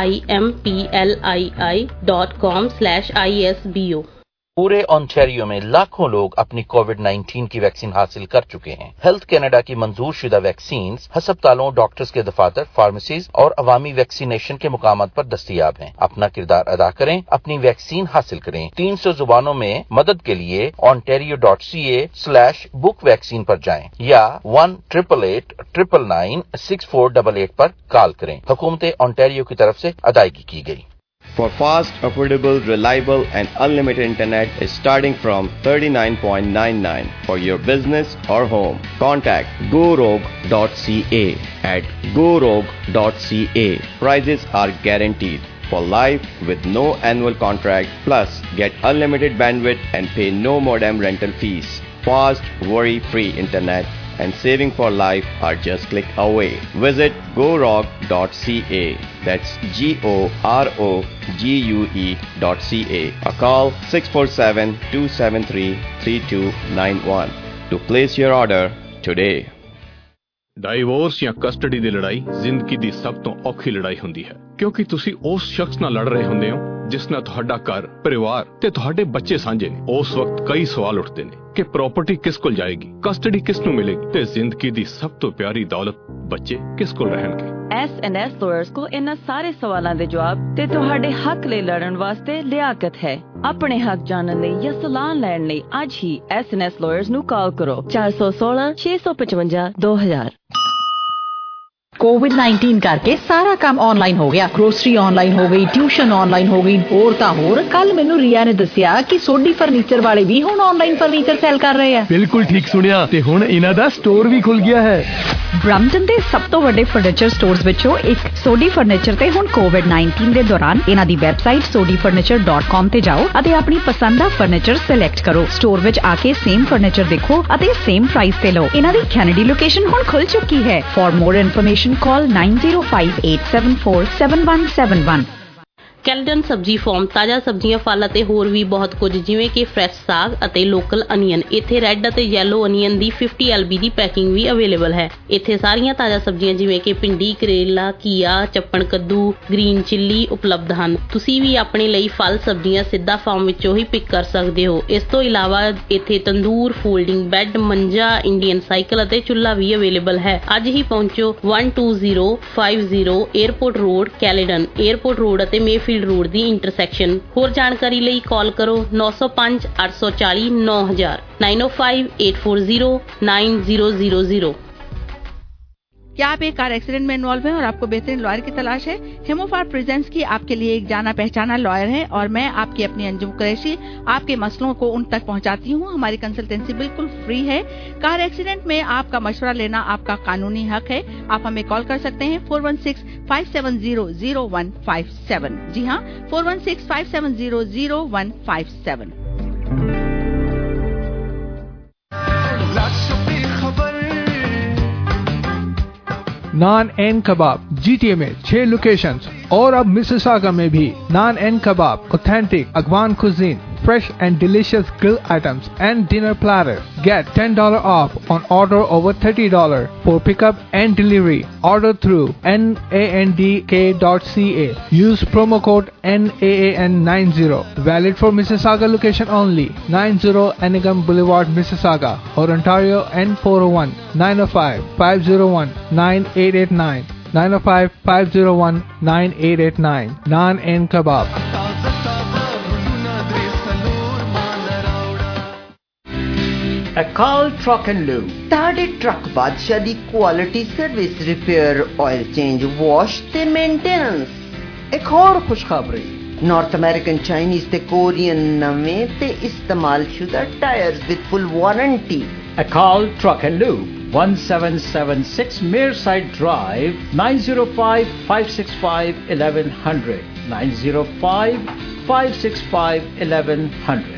Speaker 16: simpli dot com slash I S B O.
Speaker 12: پورے آنٹیریو میں لاکھوں لوگ اپنی کووڈ نائنٹین کی ویکسین حاصل کر چکے ہیں۔ ہیلتھ کینیڈا کی منظور شدہ ویکسینز ہسپتالوں، ڈاکٹرز کے دفاتر، فارمیسیز اور عوامی ویکسینیشن کے مقامات پر دستیاب ہیں۔ اپنا کردار ادا کریں، اپنی ویکسین حاصل کریں۔ تین سو زبانوں میں مدد کے لیے ontario dot c a slash book vaccine پر جائیں یا one triple eight triple nine six four double eight پر کال کریں۔ حکومت ontario کی طرف سے ادائیگی کی گئی۔
Speaker 17: For fast, affordable, reliable and unlimited internet is starting from thirty-nine ninety-nine for your business or home. Contact go rogue dot c a at go rogue dot c a. Prices are guaranteed for life with no annual contract, plus get unlimited bandwidth and pay no modem rental fees. Fast, worry-free internet and saving for life are just click away. Visit go rogue dot c a. That's G O R O G U E dot C A. Or call six four seven two seven three three two nine one to place your order today.
Speaker 18: Divorce ਜਾਂ custody ਦੀ ਲੜਾਈ ਜ਼ਿੰਦਗੀ ਦੀ ਸਭ ਤੋਂ ਔਖੀ ਲੜਾਈ ਹੁੰਦੀ ਹੈ, ਕਿਉਂਕਿ ਤੁਸੀਂ ਉਸ ਸ਼ਖਸ ਨਾਲ ਲੜ ਰਹੇ ਹੁੰਦੇ ਹੋ ਜਿਸ ਨਾਲ ਤੁਹਾਡਾ ਘਰ, ਪਰਿਵਾਰ ਤੇ ਤੁਹਾਡੇ ਬੱਚੇ ਸਾਂਝੇ ਨੇ। ਉਸ ਵਕਤ ਕਈ ਸਵਾਲ ਉੱਠਦੇ ਨੇ ਕਿ ਪ੍ਰਾਪਰਟੀ ਕਿਸ ਕੋਲ ਜਾਏਗੀ, ਕਸਟਡੀ ਕਿਸ ਨੂੰ ਮਿਲੇਗੀ ਤੇ ਜ਼ਿੰਦਗੀ ਦੀ ਸਭ ਤੋਂ ਪਿਆਰੀ ਦੌਲਤ ਬੱਚੇ ਕਿਸ ਕੋਲ ਰਹਿਣਗੇ।
Speaker 19: ਐਸ ਐਂਡ ਐਸ ਲਾਇਰਸ ਕੋ ਇਹਨਾਂ ਸਾਰੇ ਸਵਾਲਾਂ ਦੇ ਜਵਾਬ ਤੇ ਤੁਹਾਡੇ ਹੱਕ ਲਈ ਲੜਨ ਵਾਸਤੇ ਲਿਆਕਤ ਹੈ। ਆਪਣੇ ਹੱਕ ਜਾਣਨ ਲਈ ਜਾਂ ਸਲਾਹ ਲੈਣ ਲਈ ਅੱਜ ਹੀ ਐਸ ਐਂਡ ਐਸ ਲਾਇਰਸ ਨੂੰ ਕਾਲ ਕਰੋ ਚਾਰ ਸੌ ਸੋਲਾਂ ਛੇ ਸੌ ਪਚਵੰਜਾ ਦੋ ਹਜ਼ਾਰ।
Speaker 20: ਕੋਵਿਡ ਨਾਈਨਟੀਨ ਕਰਕੇ ਸਾਰਾ ਕੰਮ ਆਨਲਾਈਨ ਹੋ ਗਿਆ। ਗਰੋਸਰੀ ਆਨਲਾਈਨ ਹੋ ਗਈ, ਟਿਊਸ਼ਨ ਆਨਲਾਈਨ ਹੋ ਗਈ, ਹੋਰ ਤਾਂ ਹੋਰ। ਕੱਲ ਮੈਨੂੰ ਰੀਆ ਨੇ ਦੱਸਿਆ ਕਿ ਸੋਢੀ ਫਰਨੀਚਰ ਵਾਲੇ ਵੀ ਹੁਣ ਆਨਲਾਈਨ ਫਰਨੀਚਰ ਸੈਲ ਕਰ ਰਹੇ ਆ।
Speaker 21: ਬਿਲਕੁਲ ਠੀਕ ਸੁਣਿਆ, ਤੇ ਹੁਣ ਇਹਨਾਂ ਦਾ ਸਟੋਰ ਵੀ ਖੁੱਲ ਗਿਆ ਹੈ।
Speaker 20: ਬ੍ਰੈਂਪਟਨ ਦੇ ਸਭ ਤੋਂ ਵੱਡੇ ਫਰਨੀਚਰ ਸਟੋਰਸ ਵਿੱਚੋਂ ਇੱਕ ਸੋਢੀ ਫਰਨੀਚਰ ਤੇ ਹੁਣ ਕੋਵਿਡ ਨਾਈਨਟੀਨ ਦੇ ਦੌਰਾਨ ਇਹਨਾਂ ਦੀ website Sodhi furniture dot com ਤੇ ਜਾਓ ਅਤੇ ਆਪਣੀ ਪਸੰਦ ਦਾ ਫਰਨੀਚਰ ਸਿਲੈਕਟ ਕਰੋ। ਸਟੋਰ ਵਿੱਚ ਆ ਕੇ ਸੇਮ ਫਰਨੀਚਰ ਦੇਖੋ ਅਤੇ ਸੇਮ ਪ੍ਰਾਈਸ ਤੇ ਲਓ। ਇਹਨਾਂ ਦੀ ਕੈਨੇਡੀ ਲੋਕੇਸ਼ਨ ਹੁਣ ਖੁੱਲ ਚੁੱਕੀ ਹੈ। For more information call nine zero five eight seven four seven one seven one.
Speaker 16: Caledon ਸਬਜ਼ੀ ਫਾਰਮ ਤਾਜ਼ਾ ਸਬਜ਼ੀਆਂ, ਫਲ ਅਤੇ ਹੋਰ ਵੀ ਬਹੁਤ ਕੁਝ ਜਿਵੇਂ ਕਿ ਫਰੈਸ਼ ਸਾਗ ਅਤੇ ਲੋਕਲ ਅਨੀਅਨ। ਇੱਥੇ ਰੈੱਡ ਅਤੇ ਯੈਲੋ ਅਨੀਅਨ ਦੀ ਫਿਫਟੀ ਐਲ ਬੀ ਦੀ ਪੈਕਿੰਗ ਵੀ ਅਵੇਲੇਬਲ ਹੈ। ਇੱਥੇ ਸਾਰੀਆਂ ਤਾਜ਼ਾ ਸਬਜ਼ੀਆਂ ਜਿਵੇਂ ਕਿ ਭਿੰਡੀ, ਕਰੇਲਾ, ਘੀਆ, ਚੱਪਣ ਕੱਦੂ, ਗ੍ਰੀਨ ਚਿੱਲੀ ਉਪਲਬਧ ਹਨ। ਤੁਸੀਂ ਵੀ ਆਪਣੇ ਲਈ ਫਲ ਸਬਜ਼ੀਆਂ ਸਿੱਧਾ ਫਾਰਮ ਵਿੱਚੋਂ ਹੀ ਪਿਕ ਕਰ ਸਕਦੇ ਹੋ। ਇਸ ਤੋਂ ਇਲਾਵਾ ਇੱਥੇ ਤੰਦੂਰ, ਫੋਲਡਿੰਗ ਬੈੱਡ, ਮੰਜਾ, ਇੰਡੀਅਨ ਸਾਈਕਲ ਅਤੇ ਚੁੱਲ੍ਹਾ ਵੀ ਅਵੇਲੇਬਲ ਹੈ। ਅੱਜ ਹੀ ਪਹੁੰਚੋ one two zero five zero airport road, Caledon, airport road ਅਤੇ ਮੇਫੀਲਡ ਰੋਡ ਦੀ ਇੰਟਰਸੈਕਸ਼ਨ। ਹੋਰ ਜਾਣਕਾਰੀ ਲਈ ਕਾਲ ਕਰੋ ਨੌ ਸੌ ਪੰਜ ਅੱਠ ਸੌ ਚਾਲੀ ਨੌ ਹਜ਼ਾਰ nine oh five eight four zero nine zero zero zero।
Speaker 3: क्या आप एक कार एक्सीडेंट में इन्वॉल्व हैं और आपको बेहतरीन लॉयर की तलाश है? हेमोफार प्रेजेंट्स की आपके लिए एक जाना पहचाना लॉयर है और मैं आपकी अपनी अंजुम कुरैशी आपके मसलों को उन तक पहुंचाती हूं। हमारी कंसल्टेंसी बिल्कुल फ्री है। कार एक्सीडेंट में आपका मशवरा लेना आपका कानूनी हक है। आप हमें कॉल कर सकते हैं four one six five seven zero zero one five seven। जी हाँ, four one six five seven zero zero one five seven।
Speaker 22: Naan and kabob GTA में छह लोकेशंस और अब मिसिसागा में भी naan and kabob, authentic Afghan cuisine, fresh and delicious grill items and dinner platter. Get ten dollars off on order over thirty dollars for pickup and delivery. Order through nandk dot c a. Use promo code N A A N ninety. Valid for Mississauga location only. ninety Anigam Boulevard, Mississauga, or Ontario N four oh one nine oh five five oh one nine eight eight nine. nine oh five five oh one nine eight eight nine. Naan and Kebab.
Speaker 1: Akal Truck and Lube, ਤੁਹਾਡੇ truck ਬਾਦਸ਼ਾਹ ਦੀ quality service, repair, oil change, wash ਤੇ maintenance. ਇੱਕ ਹੋਰ ਖੁਸ਼ਖਬਰੀ, North American, Chinese ਤੇ Korean ਨਵੇਂ ਤੇ ਇਸਤੇਮਾਲ ਸ਼ੁਦਾ tyres with full warranty.
Speaker 11: Akal Truck and Lube, one seven seven six Mearside Drive, nine oh five five six five eleven hundred, nine oh five five six five eleven hundred।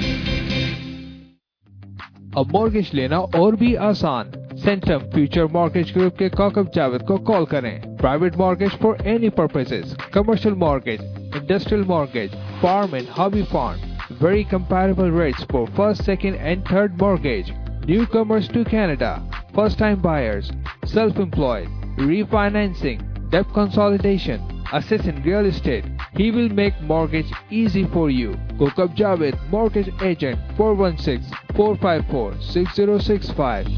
Speaker 22: अब mortgage लेना और भी आसान। Centum future mortgage group के काकब जावेद को call करें। Private mortgage for any purposes, commercial mortgage, industrial mortgage, farm and hobby farm, very comparable rates for first, second and third mortgage. Newcomers to Canada, first time buyers, self-employed, refinancing, debt consolidation, assist in real estate. He will make mortgage easy for you. Kokab Javed, mortgage agent, four one six four five four six zero six five।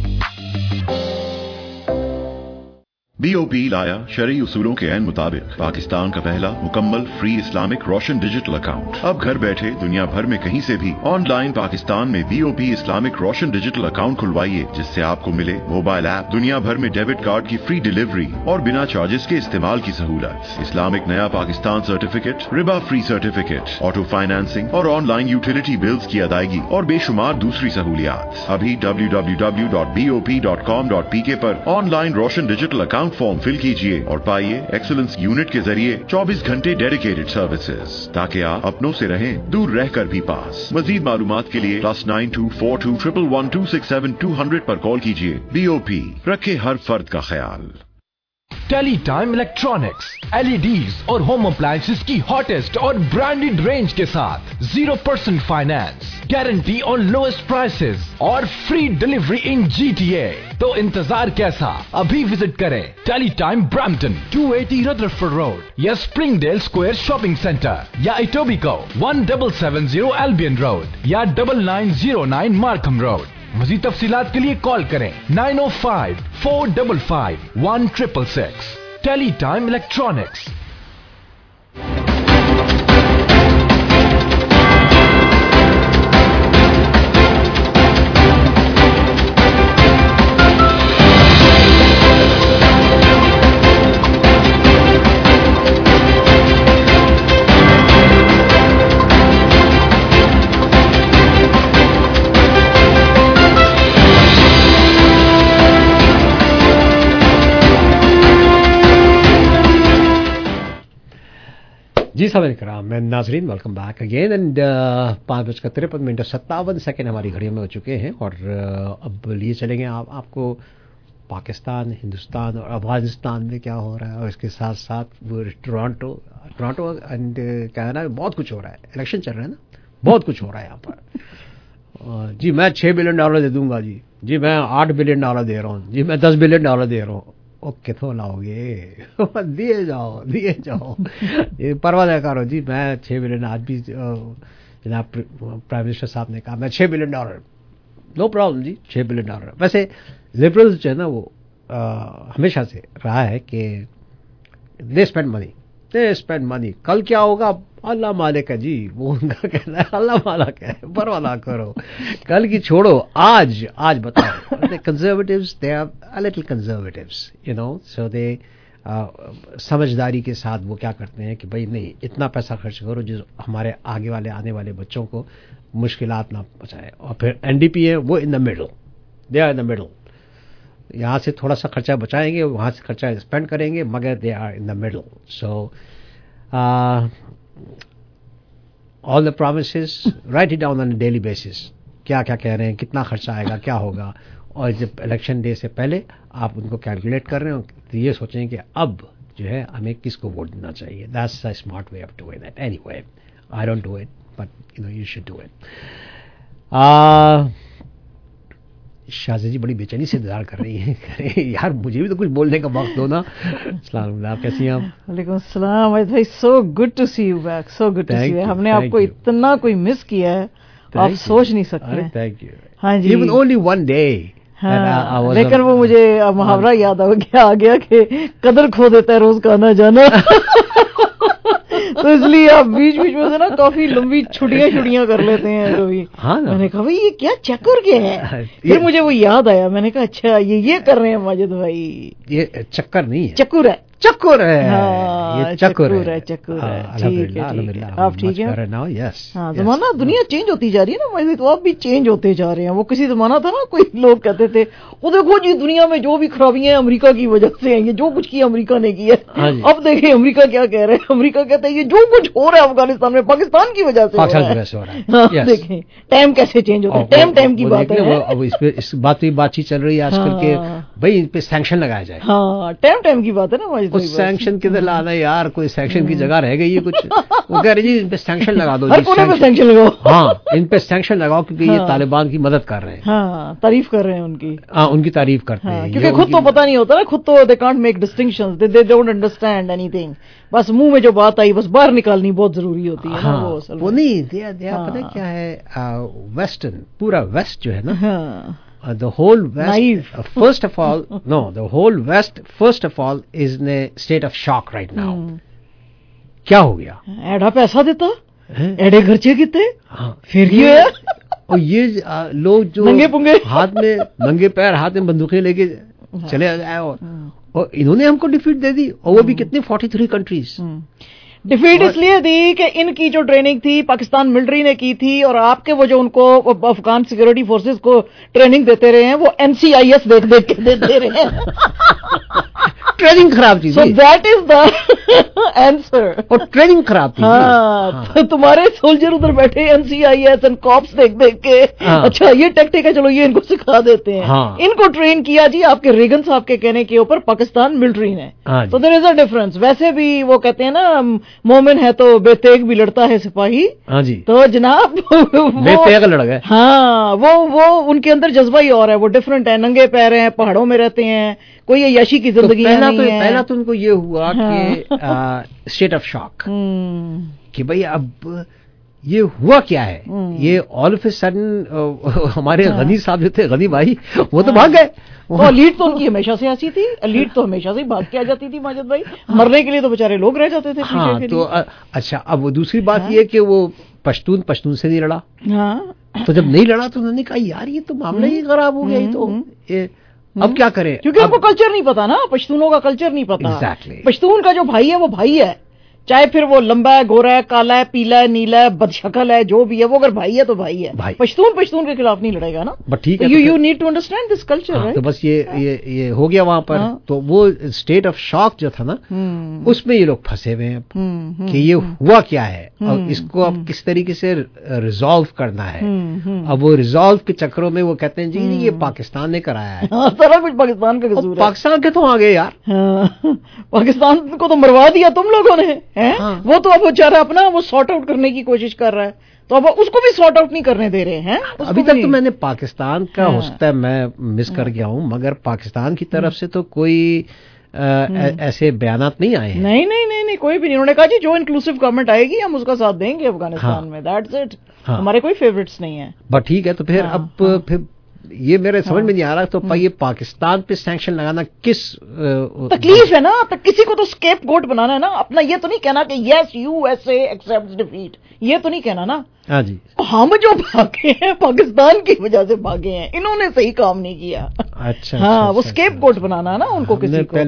Speaker 23: B O P लाया शरई उसूलों के ऐन मुताबिक पाकिस्तान का पहला मुकम्मल free Islamic Roshan digital account. अब घर बैठे दुनिया भर में कहीं से भी ऑनलाइन पाकिस्तान में B O P Islamic Roshan digital account खुलवाइए, जिससे आपको मिले मोबाइल ऐप, दुनिया भर में डेबिट कार्ड की फ्री डिलीवरी और बिना चार्जेस के इस्तेमाल की सहूलत, इस्लामिक नया पाकिस्तान सर्टिफिकेट, रिबा फ्री सर्टिफिकेट, ऑटो फाइनेंसिंग और ऑनलाइन यूटिलिटी बिल्स की अदायगी और बेशुमार दूसरी सहूलियात। अभी W W W dot B O P dot com dot P K पर online Roshan digital account form fill कीजिए और पाइए एक्सीलेंस यूनिट के जरिए चौबीस घंटे डेडिकेटेड सर्विसेज, ताकि आप अपनों से रहें दूर रहकर भी पास। मजीद मालूमात के लिए plus nine two four two triple one two six seven two hundred पर कॉल कीजिए। बी ओ पी, रखे हर फर्द का ख्याल।
Speaker 21: Teletime electronics, L E Ds और होम अप्लायंसेस की हॉटेस्ट और ब्रांडेड रेंज के साथ zero percent finance, guarantee on lowest prices और free delivery in G T A. तो इंतजार कैसा, अभी विजिट करें Teletime Brampton two eighty Rutherford road या स्प्रिंगडेल स्क्वायर शॉपिंग सेंटर या Etobicoke one seven seven zero Albion road या double nine zero nine Markham road. मज़ीद तफसीलात के लिए कॉल करें nine O five four five five one six six six. Teletime electronics.
Speaker 8: जी साहब कराम, मैं नाजरीन, वेलकम बैक अगेन एंड पाँच बजकर तिरपन मिनट सत्तावन सेकेंड हमारी घड़ियों में हो चुके हैं और uh, अब लिए चलेंगे आप आपको पाकिस्तान, हिंदुस्तान और अफगानिस्तान में क्या हो रहा है, और इसके साथ साथ वो टोरंटो टोरंटो एंड कनाडा में बहुत कुछ हो रहा है. इलेक्शन चल रहे हैं ना, बहुत कुछ हो रहा है यहाँ पर. जी मैं छः बिलियन डॉलर दे दूंगा जी, जी मैं आठ बिलियन डॉलर दे रहा हूँ, जी मैं दस बिलियन डॉलर दे रहा हूँ. ओ कितों लाओगे, दिए जाओ दिए जाओ, ये परवाह नहीं करो जी. मैं छः बिलियन, आज भी जनाब प्राइम मिनिस्टर साहब ने कहा मैं छः बिलियन डॉलर, नो प्रॉब्लम जी, छः बिलियन डॉलर. वैसे लिबरल्स जो है ना वो आ, हमेशा से रहा है कि they spend money, they spend money. कल क्या होगा अल्लाह मालिक है जी, वो उनका कहना है, अल्लाह मालिक है, परवाह ना करो, कल की छोड़ो, आज आज बताओ. Conservatives they are a little conservatives, you know, so they समझदारी के साथ वो क्या करते हैं कि भाई नहीं, इतना पैसा खर्च करो जो हमारे आगे वाले आने वाले बच्चों को मुश्किलात ना पहुंचाए. और फिर एनडीपी है वो in the middle, they are in the middle. यहाँ से थोड़ा सा खर्चा बचाएंगे, वहाँ से खर्चा स्पेंड करेंगे, मगर they are in the middle. So all the promises write it down on a daily basis, क्या क्या कह रहे हैं, कितना खर्चा आएगा, क्या होगा, और जब इलेक्शन डे से पहले आप उनको कैलकुलेट कर रहे हो तो ये सोचें कि अब जो है हमें किसको वोट देना चाहिए. That's a smart way of doing that. Anyway I don't do it, but you know you should do it. Shahji ji बड़ी बेचैनी से इंतजार कर रही हैं. यार मुझे भी तो कुछ बोलने का वक्त दो ना. अस्सलाम, आप कैसी हैं आप?
Speaker 2: वालेकुम अस्सलाम भाई, so good to see you back, so good to see you. हमने आपको इतना कोई मिस किया है आप सोच नहीं सकते.
Speaker 8: Thank you.
Speaker 2: हाँ जी,
Speaker 8: इवन ओनली वन डे.
Speaker 2: हाँ, लेकिन वो मुझे मुहावरा याद आ गया आ गया कि कदर खो देता है रोज का आना जाना. तो इसलिए आप बीच बीच में से ना काफी लंबी छुट्टियां छुट्टियां कर लेते हैं कभी.
Speaker 8: हाँ ना.
Speaker 2: मैंने कहा भाई ये क्या चक्कर के है, फिर मुझे वो याद आया, मैंने कहा अच्छा ये ये कर रहे हैं माजिद भाई.
Speaker 8: ये चक्कर नहीं है,
Speaker 2: चक्कर है,
Speaker 8: चक्कर है.
Speaker 2: हाँ,
Speaker 8: ये चक्कर
Speaker 2: है, चक्कर है. ठीक है, ठीक है. आप ठीक है?
Speaker 8: यस.
Speaker 2: हाँ, जमाना दुनिया चेंज होती जा रही है ना माजिद, तो आप भी चेंज होते जा रहे हैं. वो किसी जमाना था ना, कोई लोग कहते थे वो देखो जी दुनिया में जो भी खराबियां हैं अमेरिका की वजह से हैं, ये जो कुछ किया अमेरिका ने किया. अब देखें अमेरिका क्या कह रहे हैं, अमेरिका कहते हैं ये जो कुछ हो रहा है अफगानिस्तान में पाकिस्तान की वजह से हो रहा है. देखें टाइम कैसे चेंज होता है, टाइम टाइम की बात है.
Speaker 8: अब इस पे इस बात पे बातचीत चल रही है आजकल के, भाई इन पे सैंक्शन लगाया जाए.
Speaker 2: हाँ, टाइम टाइम की बात है ना माजिद.
Speaker 8: उस सैंक्शन किधर लाना यार, कोई सैंक्शन की जगह रह गई है कुछ. वो कह रहे जी इन पे सैंक्शन लगा दो,
Speaker 2: हर कोने पे सैंक्शन लगाओ.
Speaker 8: हाँ, इन पे सैंक्शन लगाओ क्योंकि ये तालिबान की मदद कर रहे हैं.
Speaker 2: हाँ, तारीफ कर रहे हैं उनकी.
Speaker 8: हाँ, उनकी तारीफ करते हैं
Speaker 2: क्योंकि खुद तो पता नहीं होता ना, खुद तो they can't make distinctions, they they don't understand anything. बस मुंह में जो बात आई बस बाहर निकालनी बहुत जरूरी होती है ना. वो
Speaker 8: वो नहीं दिया दिया पता क्या है, वेस्टर्न पूरा वेस्ट जो है ना, Uh, the whole West, uh, first of all, no, the whole West, first of all, is in a state of shock right now. Hmm. क्या हो गया?
Speaker 2: एड़ा पैसा देता, एड़े खर्चे कितने, हाँ. फिर ये
Speaker 8: और ये आ, लोग जो
Speaker 2: नंगे पुंगे
Speaker 8: हाथ में नंगे पैर हाथ में बंदूकें लेके चले आए और, और इन्होंने हमको डिफीट दे दी, और वो भी कितने फोर्टी थ्री कंट्रीज.
Speaker 2: डिफीट इसलिए दी कि इनकी जो ट्रेनिंग थी पाकिस्तान मिलिट्री ने की थी, और आपके वो जो उनको अफगान सिक्योरिटी फोर्सेस को ट्रेनिंग देते रहे हैं वो एनसीआईएस देख देख के देते रहे हैं.
Speaker 8: ट्रेनिंग खराब थी.
Speaker 2: So that is the answer.
Speaker 8: और ट्रेनिंग खराब थी.
Speaker 2: हाँ, हाँ. तो तुम्हारे सोल्जर उधर बैठे एनसीआईएस एंड कॉप्स देख देख के, हाँ. अच्छा ये टेक्टिक है, चलो ये इनको सिखा देते हैं. हाँ. इनको ट्रेन किया जी आपके रेगन साहब के कहने के ऊपर पाकिस्तान मिलिट्री ने. तो देयर इज अ डिफरेंस. वैसे भी वो कहते हैं ना मोमिन है तो बेतेग भी लड़ता है सिपाही.
Speaker 8: हाँ जी.
Speaker 2: तो जनाब
Speaker 8: बेतेग लड़ गए.
Speaker 2: हाँ, वो वो उनके अंदर जज्बा ही और है, वो डिफरेंट है. नंगे पैर हैं, पहाड़ों में रहते हैं, कोई ये यशी की जिंदगी
Speaker 8: तो
Speaker 2: नहीं
Speaker 8: तो,
Speaker 2: है.
Speaker 8: पहला तो उनको ये हुआ कि स्टेट ऑफ शॉक कि भाई अब ये हुआ क्या है. ये ऑल ऑफ ए सडन हमारे गनी साहब जो थे, गनी भाई, वो तो भाग गए.
Speaker 2: तो लीड तो उनकी हमेशा से ऐसी थी, लीड तो हमेशा से भाग के आ जाती थी माजिद भाई. मरने के लिए तो बेचारे लोग रह जाते थे.
Speaker 8: हाँ, तो अच्छा अब वो दूसरी बात हाँ? ये कि वो पश्तून पश्तून से नहीं लड़ा.
Speaker 2: हाँ.
Speaker 8: तो जब नहीं लड़ा तो उन्होंने कहा यार ये तो मामला ही खराब हो गया. तो ये अब क्या करें,
Speaker 2: क्योंकि आपको कल्चर नहीं पता ना, पश्तूनों का कल्चर नहीं पता.
Speaker 8: exactly.
Speaker 2: पश्तून का जो भाई है वो भाई है, चाहे फिर वो लंबा है, गोरा है, काला है, पीला है, नीला है, बदशक्ल है, जो भी है, वो अगर भाई है तो भाई है, भाई। पश्तून पश्तून के खिलाफ नहीं लड़ेगा ना।
Speaker 8: बट ठीक है,
Speaker 2: you you need to understand this culture.
Speaker 8: तो बस ये ये ये हो गया वहां पर। हाँ। तो वो स्टेट ऑफ शॉक जो था ना, उसमें ये लोग फंसे हुए हैं कि ये हुआ क्या है और इसको अब किस तरीके से रिजॉल्व करना है। अब वो रिजॉल्व के चक्करों में वो कहते हैं जी ये पाकिस्तान ने कराया है,
Speaker 2: सारा कुछ पाकिस्तान का कसूर है।
Speaker 8: पाकिस्तान के तो आ गए यार,
Speaker 2: पाकिस्तान को तो मरवा दिया तुम लोगों ने, हैं? हाँ। वो तो अब बेचारा अपना वो सॉर्ट आउट करने की कोशिश कर रहा है, तो अब उसको भी सॉर्ट आउट नहीं करने दे रहे हैं।
Speaker 8: अभी तक तो मैंने पाकिस्तान का हाँ। हो सकता है मैं मिस कर गया हूँ, मगर पाकिस्तान की तरफ से तो कोई आ, ऐसे बयानात नहीं आए हैं।
Speaker 2: नहीं नहीं नहीं नहीं कोई भी नहीं। उन्होंने कहा जी जो इंक्लूसिव गवर्नमेंट आएगी हम उसका साथ देंगे अफगानिस्तान हाँ। में, दैट्स इट। हाँ। हमारे कोई फेवरेट्स नहीं है।
Speaker 8: बट ठीक है, तो फिर हाँ, अब हाँ। फिर ये मेरे समझ हाँ, में नहीं आ रहा, तो ये पाकिस्तान पे सैंक्शन लगाना किस
Speaker 2: तकलीफ है ना, तो किसी को तो स्केप गोट बनाना है ना अपना। ये तो नहीं कहना कि यस यूएसए एक्सेप्ट्स डिफीट, ये तो नहीं कहना ना।
Speaker 8: हाँ जी,
Speaker 2: हम जो भागे हैं पाकिस्तान की वजह से भागे हैं, इन्होंने सही काम नहीं किया।
Speaker 8: अच्छा,
Speaker 2: हाँ,
Speaker 8: अच्छा,
Speaker 2: वो स्केप गोट बनाना है ना उनको किसी को।